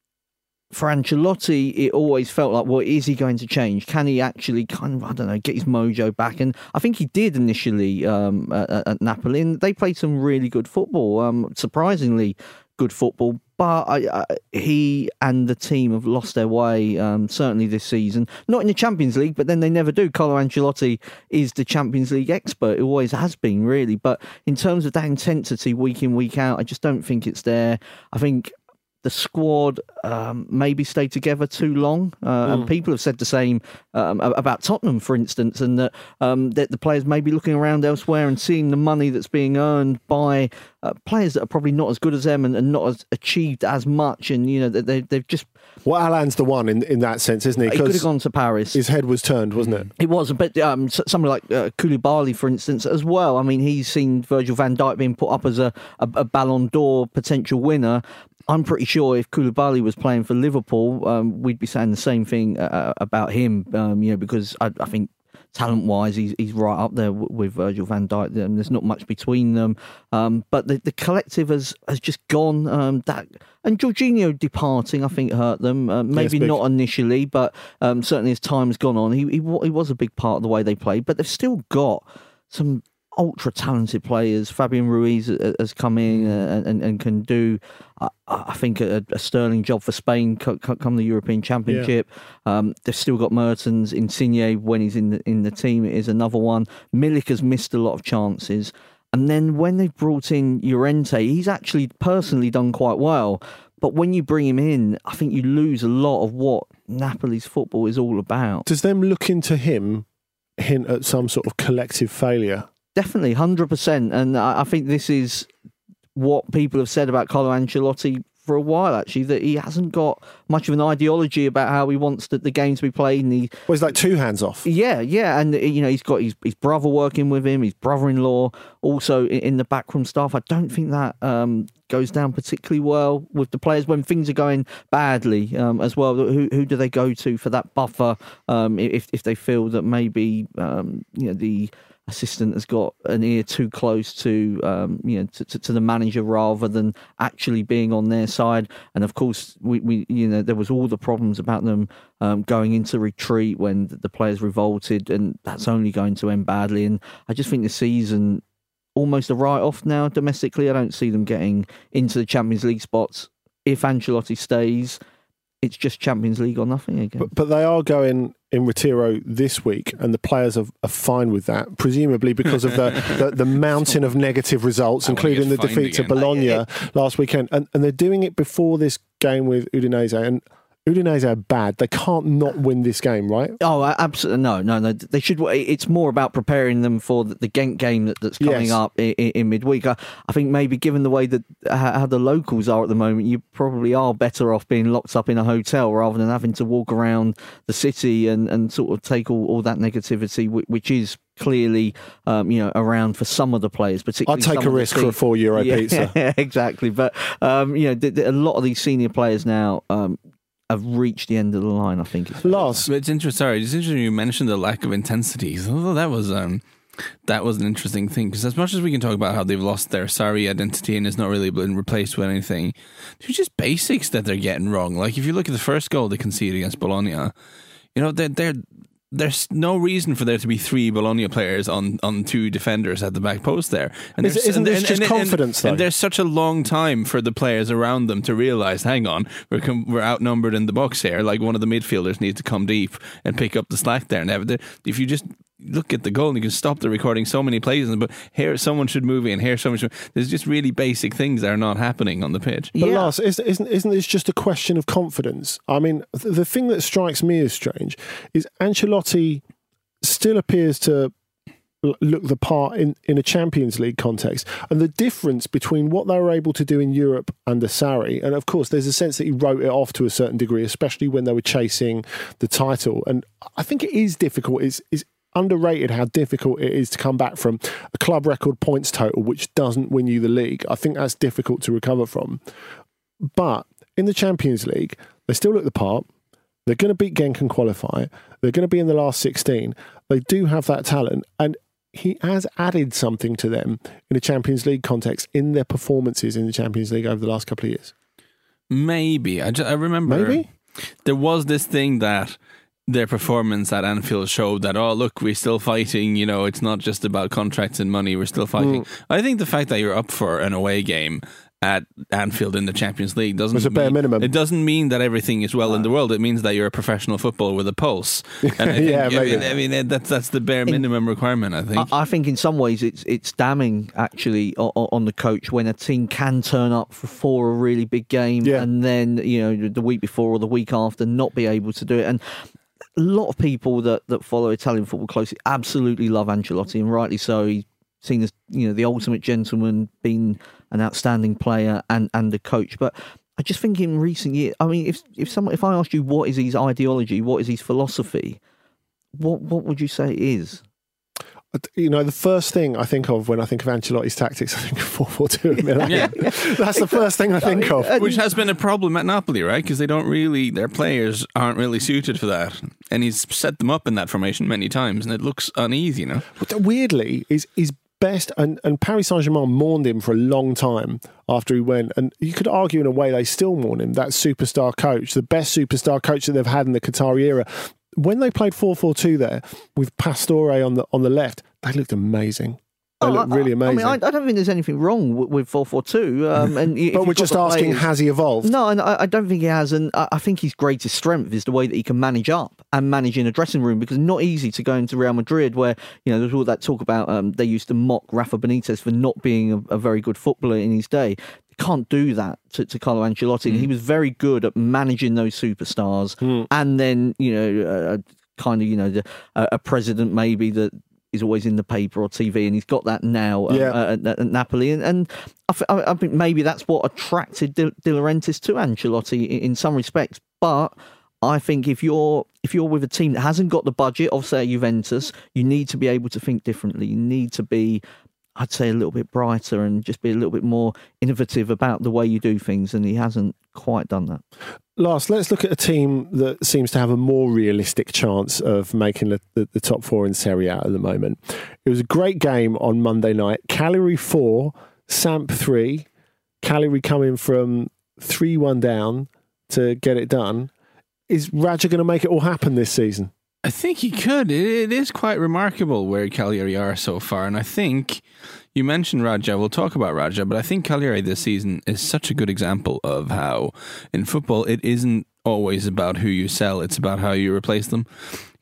for Ancelotti, it always felt like, well, is he going to change? Can he actually kind of, I don't know, get his mojo back? And I think he did initially um, at, at Napoli. And they played some really good football, um, surprisingly good football. But I, I, he and the team have lost their way, um, certainly this season. Not in the Champions League, but then they never do. Carlo Ancelotti is the Champions League expert. It always has been, really. But in terms of that intensity week in, week out, I just don't think it's there. I think the squad um, maybe stayed together too long. Uh, mm. And people have said the same um, about Tottenham, for instance, and that, um, that the players may be looking around elsewhere and seeing the money that's being earned by uh, players that are probably not as good as them and, and not as achieved as much. And, you know, they, they've just... Well, Alan's the one in, in that sense, isn't he? He could have gone to Paris. His head was turned, wasn't it? It was, but um, somebody like uh, Koulibaly, for instance, as well. I mean, he's seen Virgil van Dijk being put up as a, a, a Ballon d'Or potential winner. I'm pretty sure if Koulibaly was playing for Liverpool, um, we'd be saying the same thing uh, about him, um, you know, because I, I think talent-wise, he's, he's right up there w- with Virgil van Dijk. There's not much between them. Um, but the, the collective has, has just gone. Um, that And Jorginho departing, I think, hurt them. Uh, maybe yes, not initially, but um, certainly as time's gone on, he, he, he was a big part of the way they played. But they've still got some ultra talented players. Fabian Ruiz has come in and, and, and can do, uh, I think, a, a sterling job for Spain come the European Championship. Yeah. Um, they've still got Mertens. Insigne, when he's in the, in the team, is another one. Milik has missed a lot of chances. And then when they brought in Llorente, he's actually personally done quite well. But when you bring him in, I think you lose a lot of what Napoli's football is all about. Does them looking to him hint at some sort of collective failure? Definitely, one hundred percent. And I think this is what people have said about Carlo Ancelotti for a while, actually, that he hasn't got much of an ideology about how he wants the, the game to be played. And he, well, he's like two hands off. Yeah, yeah. And, you know, he's got his, his brother working with him, his brother-in-law also in, in the backroom staff. I don't think that um, goes down particularly well with the players when things are going badly um, as well. Who who do they go to for that buffer um, if, if they feel that maybe, um, you know, the assistant has got an ear too close to um, you know to, to, to the manager rather than actually being on their side. And of course, we, we you know there was all the problems about them um, going into retreat when the players revolted, and that's only going to end badly. And I just think the season almost a write-off now domestically. I don't see them getting into the Champions League spots. If Ancelotti stays, it's just Champions League or nothing again. But, but they are going in Retiro this week, and the players are, are fine with that, presumably because of the, the, the mountain of negative results, including the defeat to Bologna last weekend. And, and they're doing it before this game with Udinese. And Udinese are bad. They can't not win this game, right? Oh, absolutely. No, no, no. They should. It's more about preparing them for the, the Genk game that, that's coming Yes. up in, in midweek. I, I think maybe given the way that how, how the locals are at the moment, you probably are better off being locked up in a hotel rather than having to walk around the city and, and sort of take all, all that negativity, which, which is clearly, um, you know, around for some of the players. Particularly, I'd take some a of the risk for a teams. four euro Yeah, pizza. exactly. But um, you know, the, the, a lot of these senior players now. Um, have reached the end of the line, I think. It's Last. It's interesting. Sorry, it's interesting you mentioned the lack of intensity. Although that was um, that was an interesting thing, because as much as we can talk about how they've lost their Sarri identity and it's not really been replaced with anything, there's just basics that they're getting wrong. Like if you look at the first goal they conceded against Bologna, you know they're they're. There's no reason for there to be three Bologna players on, on two defenders at the back post there. And Is, isn't this and, just and, confidence, and, though? And there's such a long time for the players around them to realise, hang on, we're com- we're outnumbered in the box here. Like one of the midfielders needs to come deep and pick up the slack there. And if you just look at the goal and you can stop the recording so many plays, but here someone should move in, here someone should. There's just really basic things that are not happening on the pitch. But yeah. Lars, isn't, isn't isn't this just a question of confidence? I mean, th- the thing that strikes me as strange is Ancelotti still appears to look the part in, in a Champions League context. And the difference between what they were able to do in Europe under Sarri, and of course there's a sense that he wrote it off to a certain degree, especially when they were chasing the title. And I think it is difficult. It's, it's underrated how difficult it is to come back from a club record points total which doesn't win you the league. I think that's difficult to recover from. But in the Champions League, they still look the part. They're going to beat Genk and qualify. They're going to be in the last sixteen. They do have that talent. And he has added something to them in a Champions League context in their performances in the Champions League over the last couple of years. Maybe. I, just, I remember Maybe? there was this thing that their performance at Anfield showed that, oh, look, we're still fighting. You know, it's not just about contracts and money. We're still fighting. Mm. I think the fact that you're up for an away game at Anfield in the Champions League doesn't it's a bare mean, minimum. It doesn't mean that everything is well no. in the world. It means that you're a professional footballer with a pulse. And I think, yeah, maybe. I mean, I mean, that's that's the bare minimum in, requirement. I think. I, I think in some ways it's it's damning actually on, on the coach when a team can turn up for, for a really big game yeah. and then you know the week before or the week after not be able to do it. And a lot of people that, that follow Italian football closely absolutely love Ancelotti, and rightly so. He's seen as you know the ultimate gentleman, being an outstanding player and, and a coach. But I just think in recent years, I mean, if if someone if I asked you what is his ideology, what is his philosophy, what what would you say it is? You know, the first thing I think of when I think of Ancelotti's tactics, I think of four four two at Milan. Yeah. That's the first thing I think of. Which has been a problem at Napoli, right? Because they don't really, their players aren't really suited for that. And he's set them up in that formation many times, and it looks uneasy, you know? But weirdly, is is best, and, and Paris Saint-Germain mourned him for a long time after he went, and you could argue in a way they still mourn him, that superstar coach, the best superstar coach that they've had in the Qatari era. When they played four four two there with Pastore on the on the left, they looked amazing. They oh, looked really amazing. I mean, I, I don't think there's anything wrong with, with four four two. Um, and but we're just asking, players, has he evolved? No, and I, I don't think he has. And I, I think his greatest strength is the way that he can manage up and manage in a dressing room, because it's not easy to go into Real Madrid where, you know, there's all that talk about um, they used to mock Rafa Benitez for not being a, a very good footballer in his day. Can't do that to, to Carlo Ancelotti. Mm. He was very good at managing those superstars, mm. and then you know, uh, kind of you know, the, uh, a president maybe that is always in the paper or T V, and he's got that now um, yeah. uh, at, at Napoli, and, and I, th- I think maybe that's what attracted De, De Laurentiis to Ancelotti in, in some respects. But I think if you're if you're with a team that hasn't got the budget of say Juventus, you need to be able to think differently. You need to be, I'd say, a little bit brighter and just be a little bit more innovative about the way you do things, and he hasn't quite done that. Last, let's look at a team that seems to have a more realistic chance of making the, the, the top four in Serie A at the moment. It was a great game on Monday night. Cagliari four, Samp three. Cagliari coming from three one down to get it done. Is Raja going to make it all happen this season? I think he could. It, it is quite remarkable where Cagliari are so far. And I think you mentioned Raja. We'll talk about Raja, but I think Cagliari this season is such a good example of how in football it isn't always about who you sell. It's about how you replace them.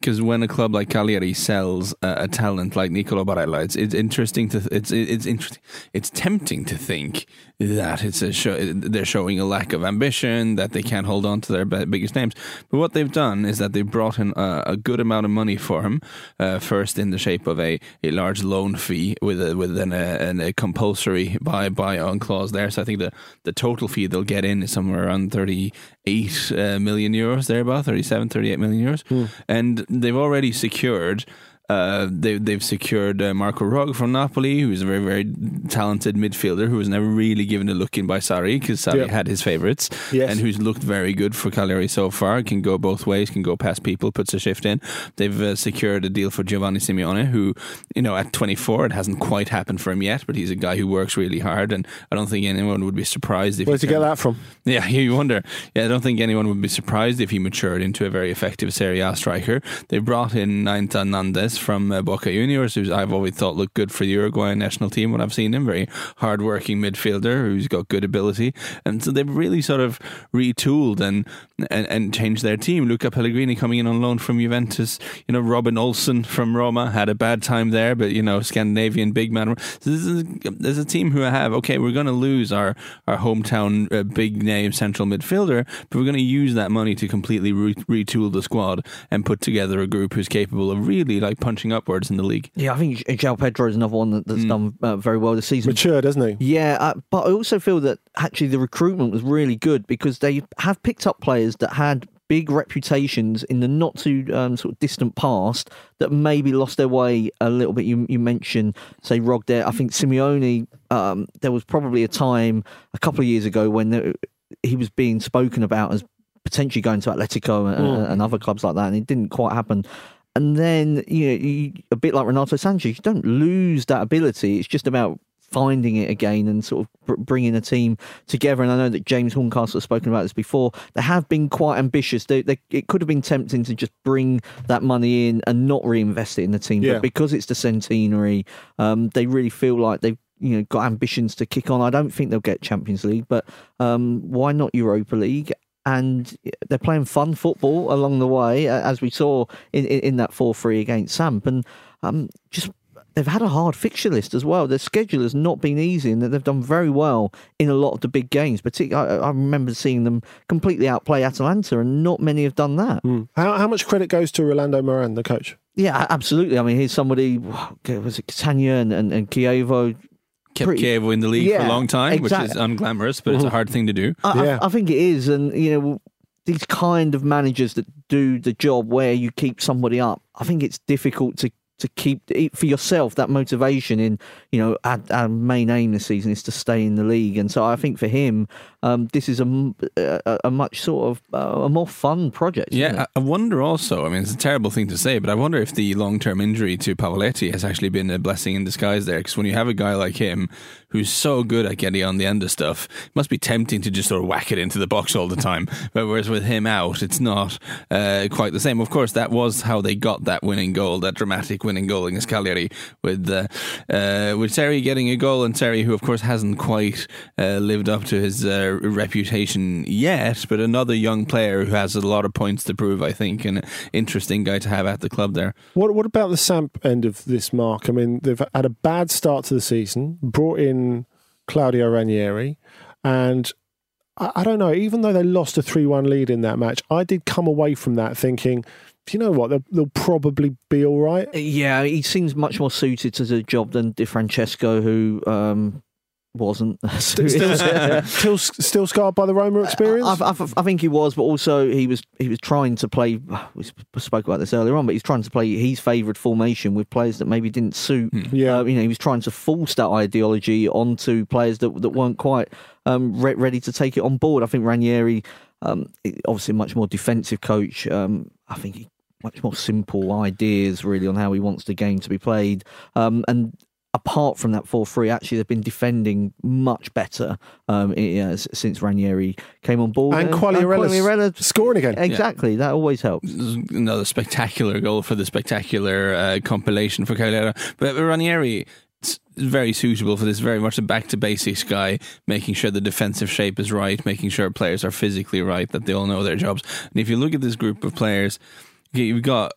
Because when a club like Cagliari sells uh, a talent like Nicolo Barella, it's it's interesting to it's it's interesting. It's tempting to think that it's a show, they're showing a lack of ambition, that they can't hold on to their biggest names. But what they've done is that they've brought in a, a good amount of money for him. Uh, first, in the shape of a, a large loan fee with a, with an, a, an, a compulsory buy buy on clause there. So I think the the total fee they'll get in is somewhere around thirty-eight uh, million euros, thereabout thirty-seven, thirty-eight million euros, mm. and they've already secured. Uh, they, they've secured uh, Marco Rog from Napoli, who's a very, very talented midfielder who was never really given a look in by Sarri, because Sarri yeah. had his favourites, yes. and who's looked very good for Cagliari so far. Can go both ways, can go past people, puts a shift in. They've uh, secured a deal for Giovanni Simeone, who, you know, at twenty-four, it hasn't quite happened for him yet, but he's a guy who works really hard, and I don't think anyone would be surprised if... Where'd you get that from? Yeah, you wonder. Yeah, I don't think anyone would be surprised if he matured into a very effective Serie A striker. They brought in Nainta Nandes from uh, Boca Juniors, who I've always thought looked good for the Uruguayan national team when I've seen him. Very hard-working midfielder who's got good ability. And so they've really sort of retooled and, and, and changed their team. Luca Pellegrini coming in on loan from Juventus. You know, Robin Olsen from Roma had a bad time there, but, you know, Scandinavian big man. So this is, there's a team who have, okay, we're going to lose our, our hometown uh, big name central midfielder, but we're going to use that money to completely re- retool the squad and put together a group who's capable of really like punching upwards in the league. Yeah, I think João Pedro is another one that, that's mm. done uh, very well this season. Mature, doesn't he? Yeah, uh, but I also feel that actually the recruitment was really good because they have picked up players that had big reputations in the not too um, sort of distant past that maybe lost their way a little bit. You, you mentioned, say, Rog there. I think Simeone, um, there was probably a time a couple of years ago when there, he was being spoken about as potentially going to Atletico and, mm. and other clubs like that, and it didn't quite happen. And then, you know, you, a bit like Renato Sanchez, you don't lose that ability. It's just about finding it again and sort of bringing a team together. And I know that James Horncastle has spoken about this before. They have been quite ambitious. They, they, it could have been tempting to just bring that money in and not reinvest it in the team. Yeah. But because it's the centenary, um, they really feel like they've you know got ambitions to kick on. I don't think they'll get Champions League, but um, why not Europa League? And they're playing fun football along the way, as we saw in, in, in that four three against Samp. And um, just they've had a hard fixture list as well. Their schedule has not been easy, and they've done very well in a lot of the big games. Particularly, I, I remember seeing them completely outplay Atalanta, and not many have done that. Mm. How, how much credit goes to Rolando Moran, the coach? Yeah, absolutely. I mean, here's somebody, was it Catania and, and, and Chievo, kept Pretty, Chievo in the league yeah, for a long time, exactly. which is unglamorous, but it's a hard thing to do. I, yeah. I, I think it is, and you know, these kind of managers that do the job where you keep somebody up, I think it's difficult to to keep for yourself that motivation in, you know, our, our main aim this season is to stay in the league. And so I think for him, um, this is a, a, a much sort of uh, a more fun project. Yeah, I wonder also, I mean, it's a terrible thing to say, but I wonder if the long-term injury to Pavoletti has actually been a blessing in disguise there, because when you have a guy like him who's so good at getting on the end of stuff, it must be tempting to just sort of whack it into the box all the time. But whereas with him out, it's not uh, quite the same. Of course, that was how they got that winning goal, that dramatic winning goal against Cagliari, with uh, uh, with Sarri getting a goal, and Sarri, who of course hasn't quite uh, lived up to his uh, reputation yet, but another young player who has a lot of points to prove, I think, and an interesting guy to have at the club there. What what about the Samp end of this, Mark? I mean, they've had a bad start to the season, brought in Claudio Ranieri, and I, I don't know, even though they lost a three one lead in that match, I did come away from that thinking, you know what, they'll, they'll probably be all right. Yeah, he seems much more suited to the job than Di Francesco, who um, wasn't. still, still, still scarred by the Roma experience? I, I, I think he was, but also he was he was trying to play, we spoke about this earlier on, but he's trying to play his favoured formation with players that maybe didn't suit. Hmm. Yeah. Uh, you know, he was trying to force that ideology onto players that, that weren't quite um, re- ready to take it on board. I think Ranieri, um, obviously a much more defensive coach, um, I think he much more simple ideas really on how he wants the game to be played. Um, and apart from that four three, actually they've been defending much better um, yeah, since Ranieri came on board. And Quagliarella scoring again. Exactly, yeah. That always helps. Another spectacular goal for the spectacular uh, compilation for Cagliari. But Ranieri, it's very suitable for this, very much a back to basics guy, making sure the defensive shape is right, making sure players are physically right, that they all know their jobs. And if you look at this group of players, you've got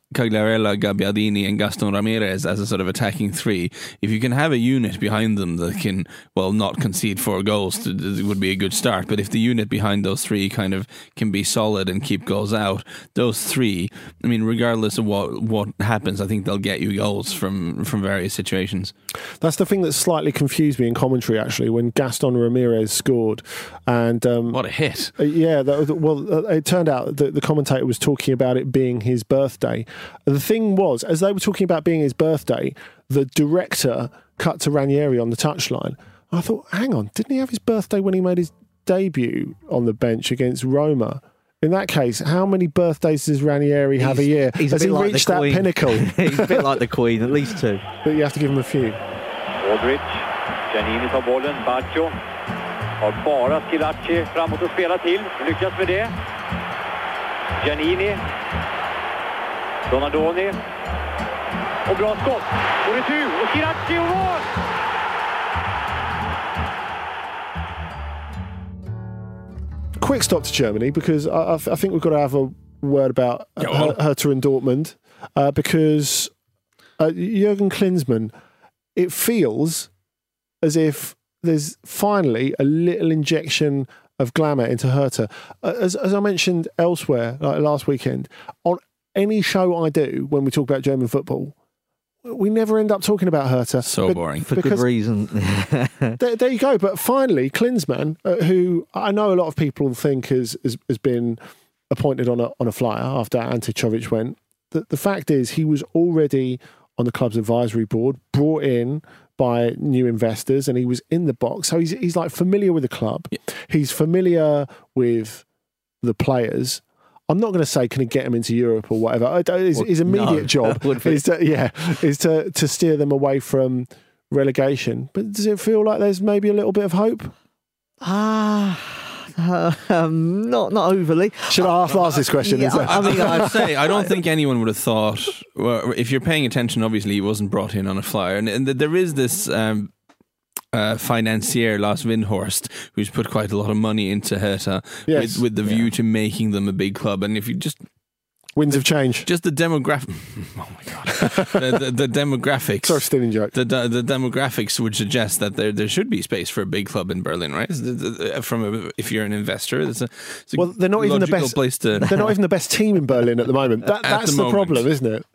Quagliarella, Gabbiadini and Gaston Ramirez as a sort of attacking three, if you can have a unit behind them that can, well, not concede four goals, it would be a good start. But if the unit behind those three kind of can be solid and keep goals out, those three, I mean, regardless of what what happens, I think they'll get you goals from, from various situations. That's the thing that slightly confused me in commentary, actually, when Gaston Ramirez scored. And um, what a hit. Uh, yeah, that, well, uh, it turned out that the commentator was talking about it being his birthday. The thing was, as they were talking about being his birthday, the director cut to Ranieri on the touchline. I thought, hang on, didn't he have his birthday when he made his debut on the bench against Roma? In that case, how many birthdays does Ranieri have he's, a year? He's Has a he bit like reached the that Queen. pinnacle? He's a bit like the Queen, at least two. But you have to give him a few. Modric, Giannini tar bollen, Baccio har bara Schillaci framåt och spela till, lyckas med det. Giannini, Donadoni och bra skott, och retur, och Schillaci och mål! Quick stop to Germany, because I, I think we've got to have a word about uh, Her- Hertha and Dortmund, uh, because uh, Jurgen Klinsmann, it feels as if there's finally a little injection of glamour into Hertha. Uh, as, as I mentioned elsewhere, like last weekend, on any show I do when we talk about German football, we never end up talking about Hertha. So Be- boring. For good reason. there, there you go. But finally, Klinsmann, uh, who I know a lot of people think has has, has been appointed on a on a flyer after Ante Czovic went. The, the fact is, he was already on the club's advisory board, brought in by new investors, and he was in the box. So he's he's like familiar with the club. Yeah. He's familiar with the players. I'm not going to say can he get him into Europe or whatever. His, his immediate no, job is to, yeah is to to steer them away from relegation. But does it feel like there's maybe a little bit of hope? Ah. Uh, um, not not overly. Should I half ask this question? Yeah, I mean, I'd say I don't think anyone would have thought. Well, if you're paying attention, obviously he wasn't brought in on a flyer, and, and there is this um, uh, financier, Lars Windhorst, who's put quite a lot of money into Hertha yes. with, with the view yeah. to making them a big club. And if you just winds of change, just the demographic. Oh my god, the, the, the demographics. Sorry, stealing joke. The, the the demographics would suggest that there there should be space for a big club in Berlin, right? From a, if you're an investor, it's a, it's a well, they're not even the best place to. They're not even the best team in Berlin at the moment. That, that's the, the problem, isn't it?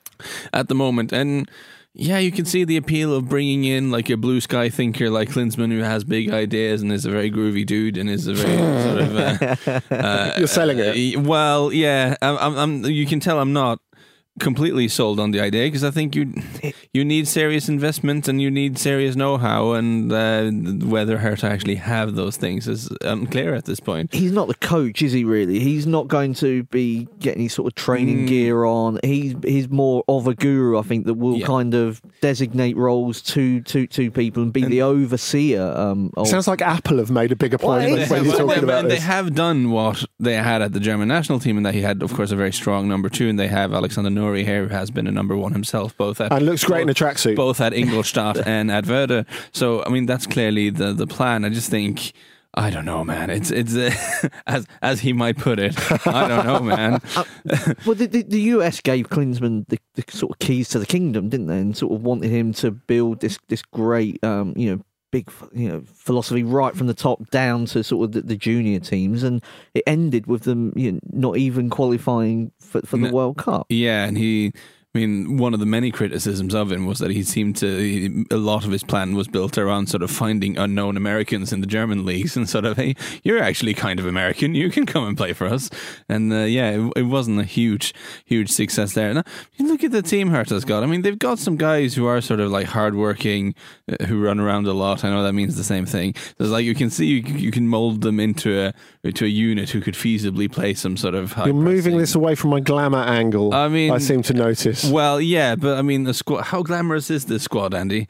At the moment, and. Yeah, you can see the appeal of bringing in like a blue sky thinker like Klinsmann, who has big ideas and is a very groovy dude and is a very sort of. Uh, uh, You're selling it. Uh, well, yeah, I'm, I'm. You can tell I'm not completely sold on the idea, because I think you you need serious investment and you need serious know-how, and uh, whether Hertha actually have those things is unclear at this point. He's not the coach, is he really? He's not going to be getting his sort of training mm. gear on. He's he's more of a guru, I think, that will yeah. kind of designate roles to to, to people and be and the overseer. Um, of sounds like Apple have made a big appointment well, when you're talking about they this. They have done what they had at the German national team, and that he had, of course, a very strong number two, and they have Alexander Nouri here, who has been a number one himself, both at and looks great both, in a tracksuit, both at Ingolstadt and at Werder. So, I mean, that's clearly the the plan. I just think. I don't know, man. It's it's uh, as as he might put it. I don't know, man. uh, well, the, the the U S gave Klinsmann the, the sort of keys to the kingdom, didn't they? And sort of wanted him to build this this great, um, you know, big, you know, philosophy right from the top down to sort of the, the junior teams, and it ended with them, you know, not even qualifying for for the no, World Cup. Yeah, and he. I mean, one of the many criticisms of him was that he seemed to, he, a lot of his plan was built around sort of finding unknown Americans in the German leagues and sort of, hey, you're actually kind of American, you can come and play for us. And uh, yeah, it, it wasn't a huge, huge success there. Now, you look at the team Hertha's got. I mean, they've got some guys who are sort of like hardworking, uh, who run around a lot. I know that means the same thing. There's like, you can see, you, you can mold them into a, into a unit who could feasibly play some sort of high You're moving pressing. this away from my glamour angle, I mean, I seem to notice. Well, yeah, but I mean, the squad. How glamorous is this squad, Andy?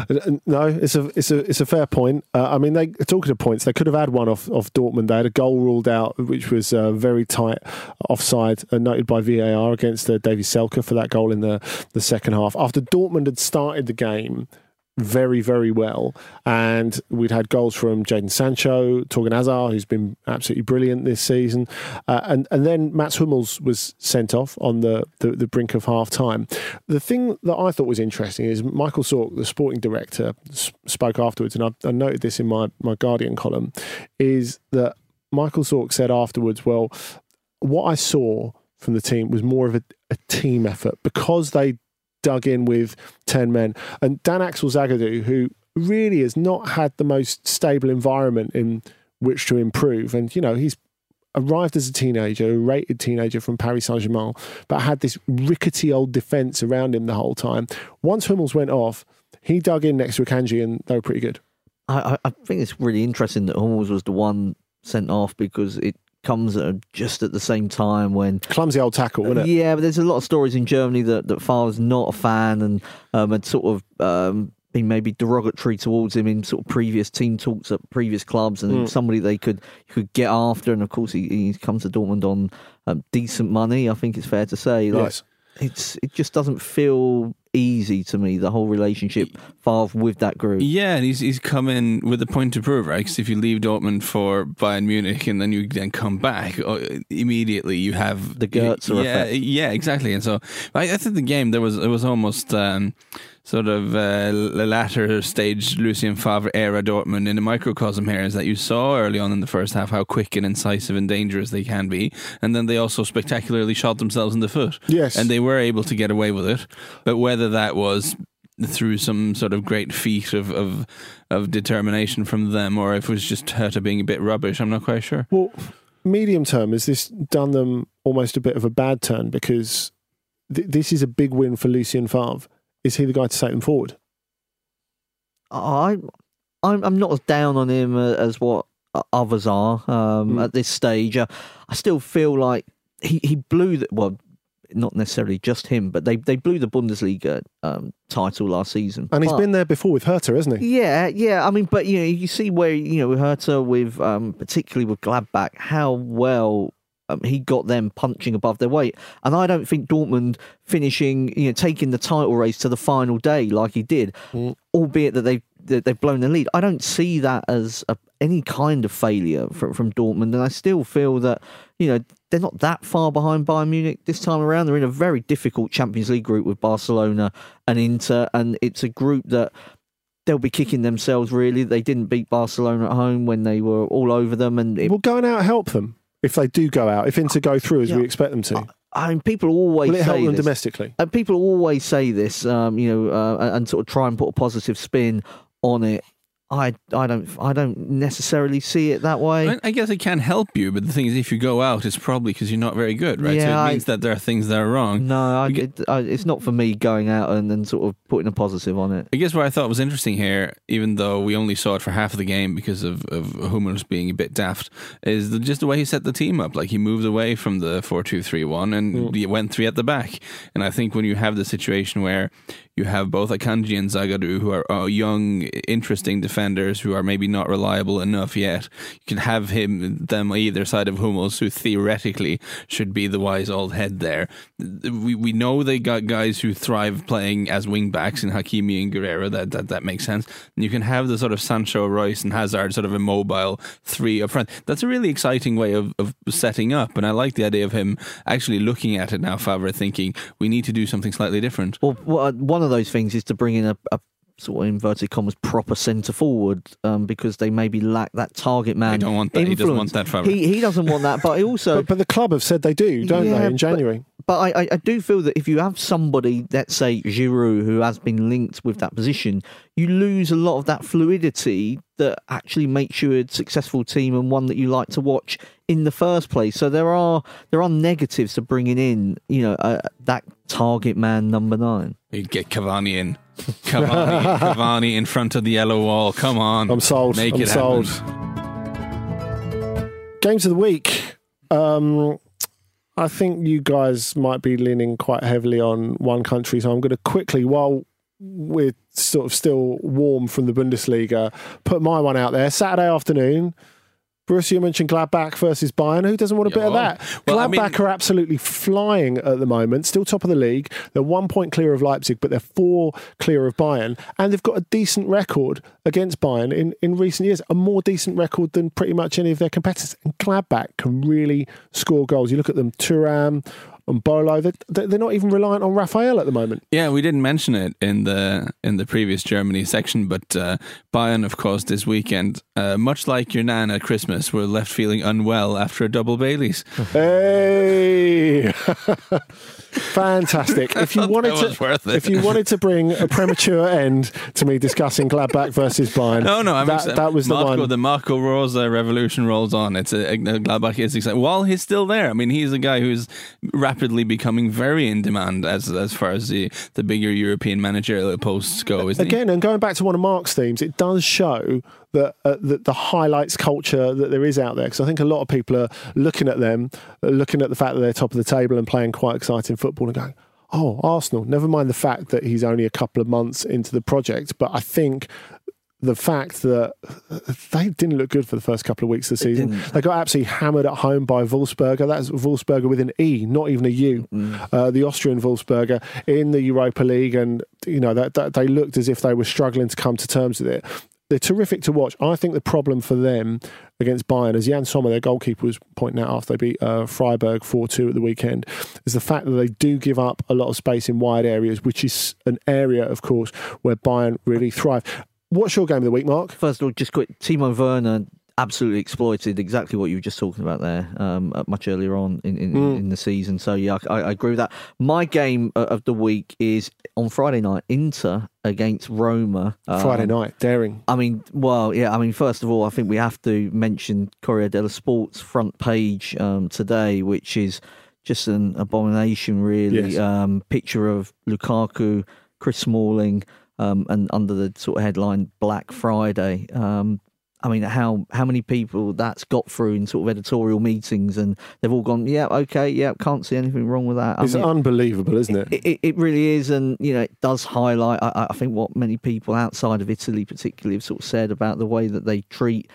No, it's a it's a it's a fair point. Uh, I mean, they talking of points, they could have had one off off Dortmund. They had a goal ruled out, which was uh, very tight offside, uh, noted by V A R against uh, Davy Selke for that goal in the the second half. After Dortmund had started the game very, very well. And we'd had goals from Jadon Sancho, Torgan Hazard, who's been absolutely brilliant this season. Uh, and, and then Mats Hummels was sent off on the, the, the brink of half-time. The thing that I thought was interesting is Michael Sork, the sporting director, spoke afterwards, and I, I noted this in my, my Guardian column, is that Michael Sork said afterwards, well, what I saw from the team was more of a, a team effort because they dug in with ten men. And Dan Axel Zagadou, who really has not had the most stable environment in which to improve, and, you know, he's arrived as a teenager, a rated teenager from Paris Saint-Germain, but had this rickety old defence around him the whole time. Once Hummels went off, he dug in next to Akanji and they were pretty good. I, I think it's really interesting that Hummels was the one sent off because it comes at just at the same time when clumsy old tackle, wasn't it? Yeah, but there's a lot of stories in Germany that that Favre's not a fan and um, had sort of um, been maybe derogatory towards him in sort of previous team talks at previous clubs, and mm. somebody they could could get after. And of course, he, he comes to Dortmund on um, decent money. I think it's fair to say. Like, yes. It's it just doesn't feel easy to me, the whole relationship Favre with that group. Yeah, and he's he's come in with a point to prove, right? Because if you leave Dortmund for Bayern Munich and then you then come back, immediately you have the Goetze yeah, effect. Yeah, exactly. And so I, I think the game there was it was almost um, sort of uh, the latter stage Lucien Favre era Dortmund in a microcosm here, is that you saw early on in the first half how quick and incisive and dangerous they can be, and then they also spectacularly shot themselves in the foot. Yes, and they were able to get away with it, but whether that was through some sort of great feat of, of of determination from them, or if it was just Hertha being a bit rubbish, I'm not quite sure. Well, medium term, has this done them almost a bit of a bad turn? Because th- this is a big win for Lucien Favre. Is he the guy to take them forward? I, I'm, I'm not as down on him as what others are um, mm. at this stage. Uh, I still feel like he, he blew the, well, not necessarily just him, but they, they blew the Bundesliga um, title last season. And he's but, been there before with Hertha, hasn't he? Yeah, yeah. I mean, but you know, you see where, you know, with Hertha, with um, particularly with Gladbach, how well um, he got them punching above their weight. And I don't think Dortmund finishing, you know, taking the title race to the final day like he did, mm. albeit that they've they've blown the lead. I don't see that as a, any kind of failure from, from Dortmund, and I still feel that, you know, they're not that far behind Bayern Munich this time around. They're in a very difficult Champions League group with Barcelona and Inter, and it's a group that they'll be kicking themselves, really. They didn't beat Barcelona at home when they were all over them. And it, will going out help them if they do go out, if Inter go through as yeah, we expect them to? I mean, people always Will it help say them this. domestically? And people always say this, um, you know, uh, and sort of try and put a positive spin on it. I, I don't I don't necessarily see it that way. I, I guess it can help you, but the thing is, if you go out, it's probably because you're not very good, right? Yeah, so it I, means that there are things that are wrong. No, I, get, it, I, it's not for me going out and then sort of putting a positive on it. I guess what I thought was interesting here, even though we only saw it for half of the game because of, of Hummels being a bit daft, is the, just the way he set the team up. Like, he moved away from the four two three one and mm. he went three at the back. And I think when you have the situation where you have both Akanji and Zagadou, who are uh, young, interesting defenders who are maybe not reliable enough yet. You can have him, them either side of Hummels, who theoretically should be the wise old head there. We we know they got guys who thrive playing as wing backs in Hakimi and Guerrero. That that that makes sense. And you can have the sort of Sancho, Royce, and Hazard sort of immobile three up front. That's a really exciting way of, of setting up, and I like the idea of him actually looking at it now, Favre, thinking we need to do something slightly different. Well, one of those things is to bring in a, a sort of inverted commas proper centre forward, um, because they maybe lack that target man. They don't want that. Influence. He doesn't want that. Favre. He he doesn't want that, but he also. but, but the club have said they do, don't yeah, they? In January. But, but I I do feel that if you have somebody, let's say Giroud, who has been linked with that position, you lose a lot of that fluidity that actually makes you a successful team and one that you like to watch in the first place. So there are there are negatives to bringing in, you know, uh, that target man number nine. You'd get Cavani in. Cavani, Cavani in front of the yellow wall. Come on. I'm sold. Make I'm it sold. Happen. Games of the week. Um, I think you guys might be leaning quite heavily on one country, so I'm going to quickly, while we're sort of still warm from the Bundesliga, put my one out there. Saturday afternoon, Borussia Mönchengladbach versus Bayern. Who doesn't want a bit Yeah, of that? well, I Gladbach mean- are absolutely flying at the moment, still top of the league. They're one point clear of Leipzig, but they're four clear of Bayern. And they've got a decent record against Bayern in, in recent years, a more decent record than pretty much any of their competitors. And Gladbach can really score goals. You look at them, Thuram and Bolo, they're, they're not even reliant on Raphael at the moment. Yeah, we didn't mention it in the in the previous Germany section, but uh, Bayern, of course, this weekend, uh, much like your nan at Christmas, were left feeling unwell after a double Baileys. Hey, fantastic! If you wanted That was to, worth it. if you wanted to bring a premature end to me discussing Gladbach versus Bayern, No, no, I'm that, ex- that was the Marco, one. The Marco Rosa revolution rolls on. It's a, a Gladbach is exciting. While he's still there, I mean, he's a guy who's rapidly becoming very in demand as as far as the, the bigger European managerial posts go. Isn't Again, and going back to one of Mark's themes, it does show that, uh, that the highlights culture that there is out there. Because I think a lot of people are looking at them, uh, looking at the fact that they're top of the table and playing quite exciting football and going, oh, Arsenal, never mind the fact that he's only a couple of months into the project. But I think the fact that they didn't look good for the first couple of weeks of the season. They, they got absolutely hammered at home by Wolfsberger. That's Wolfsberger with an E, not even a U. Mm. Uh, the Austrian Wolfsberger in the Europa League, and you know that, that they looked as if they were struggling to come to terms with it. They're terrific to watch. I think the problem for them against Bayern, as Jan Sommer, their goalkeeper, was pointing out after they beat uh, Freiburg four two at the weekend, is the fact that they do give up a lot of space in wide areas, which is an area, of course, where Bayern really thrive. What's your game of the week, Mark? First of all, just quick, Timo Werner absolutely exploited exactly what you were just talking about there um, much earlier on in, in, mm. in the season. So, yeah, I, I agree with that. My game of the week is on Friday night, Inter against Roma. Um, Friday night, daring. I mean, well, yeah, I mean, first of all, I think we have to mention Corriere dello Sport's front page um, today, which is just an abomination, really. Yes. Um, picture of Lukaku, Chris Smalling, Um, and under the sort of headline Black Friday. Um, I mean, how how many people that's got through in sort of editorial meetings, and they've all gone, yeah, okay, yeah, can't see anything wrong with that. I It's mean, unbelievable, isn't it? It, it? It really is, and you know, it does highlight, I, I think, what many people outside of Italy particularly have sort of said about the way that they treat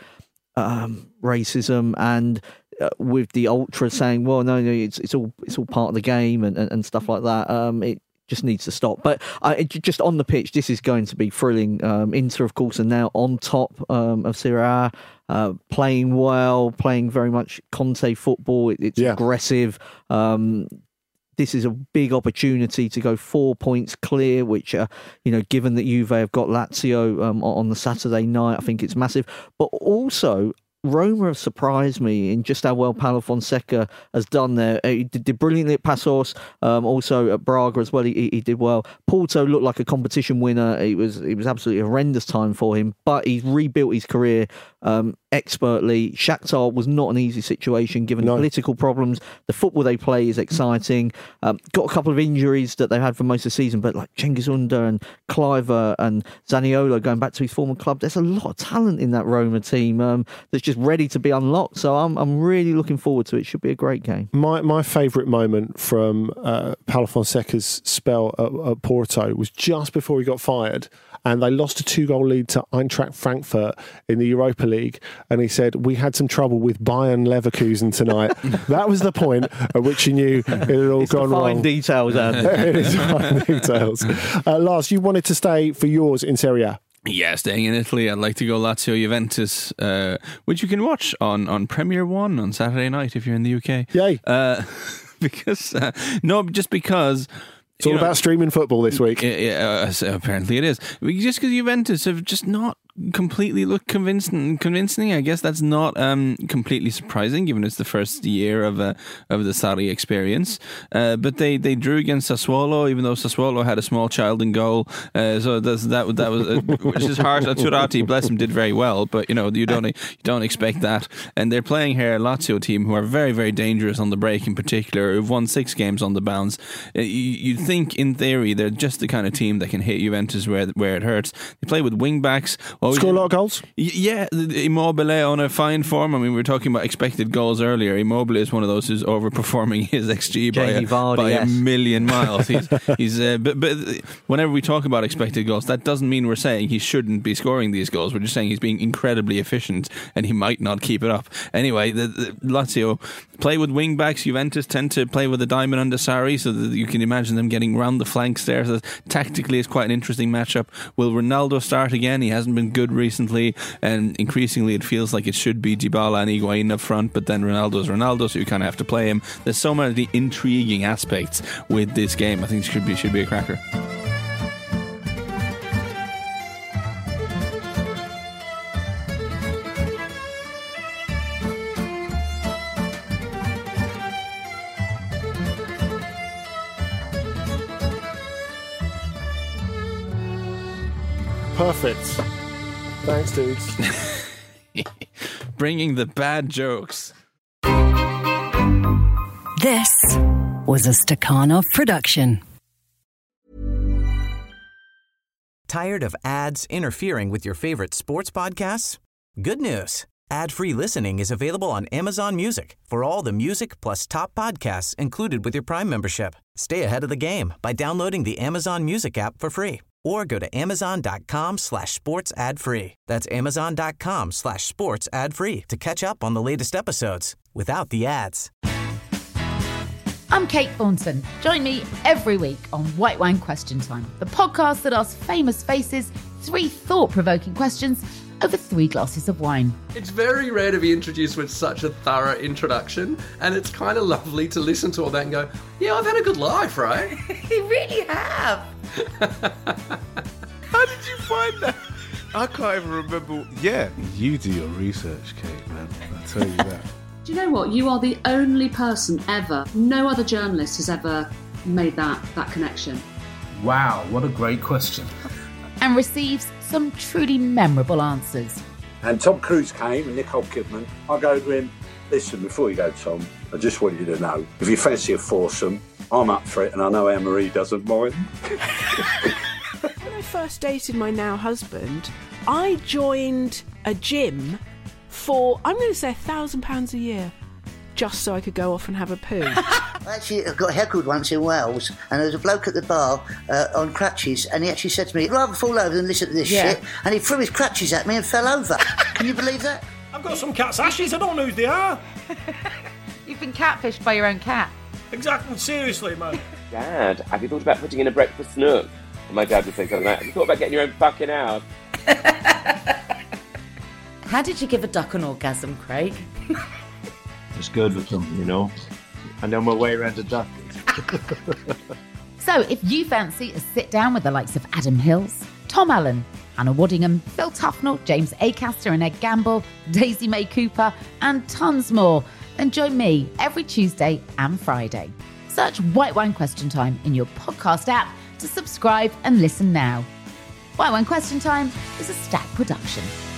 um, racism, and uh, with the ultra saying, well, no, no, it's it's all it's all part of the game, and, and, and stuff like that. Um, it just needs to stop. But uh, it, just on the pitch, this is going to be thrilling. Um, Inter, of course, are now on top um, of Serie A, uh, playing well, playing very much Conte football. It, it's Yeah. aggressive. Um, this is a big opportunity to go four points clear, which, uh, you know, given that Juve have got Lazio um, on the Saturday night, I think it's massive. But also, Roma have surprised me in just how well Paulo Fonseca has done there. He did brilliantly at Passos, um, also at Braga as well. He, he did well. Porto looked like a competition winner. It was it was absolutely a horrendous time for him, but he's rebuilt his career um, expertly. Shakhtar was not an easy situation given No. the political problems. The football they play is exciting. Um, got a couple of injuries that they've had for most of the season, but like Cengiz Under and Cliver and Zaniolo going back to his former club, there's a lot of talent in that Roma team um, that's just ready to be unlocked. So I'm I'm really looking forward to it. It should be a great game. My my favourite moment from uh, Paulo Fonseca's spell at, at Porto was just before he got fired, and they lost a two-goal lead to Eintracht Frankfurt in the Europa League, and he said, we had some trouble with Bayern Leverkusen tonight. That was the point at which you knew it had all It's gone the fine wrong. details, Andy. It is fine details. Uh, Lars, you wanted to stay for yours in Serie A. Yeah, staying in Italy, I'd like to go Lazio Juventus, uh, which you can watch on, on Premier One on Saturday night if you're in the U K. Yay. Uh, because, uh, no, just because... It's all you know, about streaming football this week. Yeah, uh, so apparently it is. Just because Juventus have just not completely looked convincing, convincing. I guess that's not um, completely surprising, given it's the first year of uh, of the Sarri experience. Uh, but they, they drew against Sassuolo, even though Sassuolo had a small child in goal. Uh, so that's, that that was uh, which is hard. Turati, bless him, did very well, but you know you don't you don't expect that. And they're playing here a Lazio team who are very very dangerous on the break, in particular, who've won six games on the bounce. Uh, you, you'd think in theory they're just the kind of team that can hit Juventus where where it hurts. They play with wing backs. Oh, Score yeah. a lot of goals? Y- Yeah, Immobile on a fine form. I mean, we were talking about expected goals earlier. Immobile is one of those who's overperforming his X G by, a, Vardy, by yes. a million miles. He's, he's uh, but, but whenever we talk about expected goals, that doesn't mean we're saying he shouldn't be scoring these goals. We're just saying he's being incredibly efficient and he might not keep it up. Anyway, the, the Lazio play with wing backs. Juventus tend to play with a diamond under Sarri, so that you can imagine them getting round the flanks there. So tactically, it's quite an interesting matchup. Will Ronaldo start again? He hasn't been good recently, and increasingly it feels like it should be Dybala and Higuain up front, but then Ronaldo's Ronaldo, so you kind of have to play him. There's so many intriguing aspects with this game. I think it should be should be a cracker. Perfect. Thanks, dudes. Bringing the bad jokes. This was a Stakhanov production. Tired of ads interfering with your favorite sports podcasts? Good news. Ad-free listening is available on Amazon Music for all the music plus top podcasts included with your Prime membership. Stay ahead of the game by downloading the Amazon Music app for free or go to amazon.com slash sports ad free. That's amazon.com slash sports ad free to catch up on the latest episodes without the ads. I'm Kate Thornton. Join me every week on White Wine Question Time, the podcast that asks famous faces three thought-provoking questions over three glasses of wine. It's very rare to be introduced with such a thorough introduction, and it's kind of lovely to listen to all that and go, yeah, I've had a good life, right? You really have. How did you find that? I can't even remember. Yeah, you do your research, Kate, man. I'll tell you that. Do you know what? You are the only person ever, no other journalist has ever made that, that connection. Wow, what a great question. And receives some truly memorable answers. And Tom Cruise came and Nicole Kidman. I go to him, listen, before you go, Tom, I just want you to know, if you fancy a foursome, I'm up for it, and I know Anne-Marie doesn't mind. When I first dated my now husband, I joined a gym for, I'm going to say, a thousand pounds a year, just so I could go off and have a poo. I actually got heckled once in Wales, and there was a bloke at the bar uh, on crutches, and he actually said to me, "I'd rather fall over than listen to this Yeah. shit," and he threw his crutches at me and fell over. Can you believe that? I've got some cat's ashes, I don't know who they are. You've been catfished by your own cat. Exactly, seriously, man. Dad, have you thought about putting in a breakfast nook? And my dad would say something like, have you thought about getting your own fucking house? How did you give a duck an orgasm, Craig? It's good with them, you know. I know my way around a duck. So if you fancy a sit down with the likes of Adam Hills, Tom Allen, Hannah Waddingham, Phil Tufnell, James Acaster and Ed Gamble, Daisy May Cooper, and tons more, then join me every Tuesday and Friday. Search White Wine Question Time in your podcast app to subscribe and listen now. White Wine Question Time is a Stack production.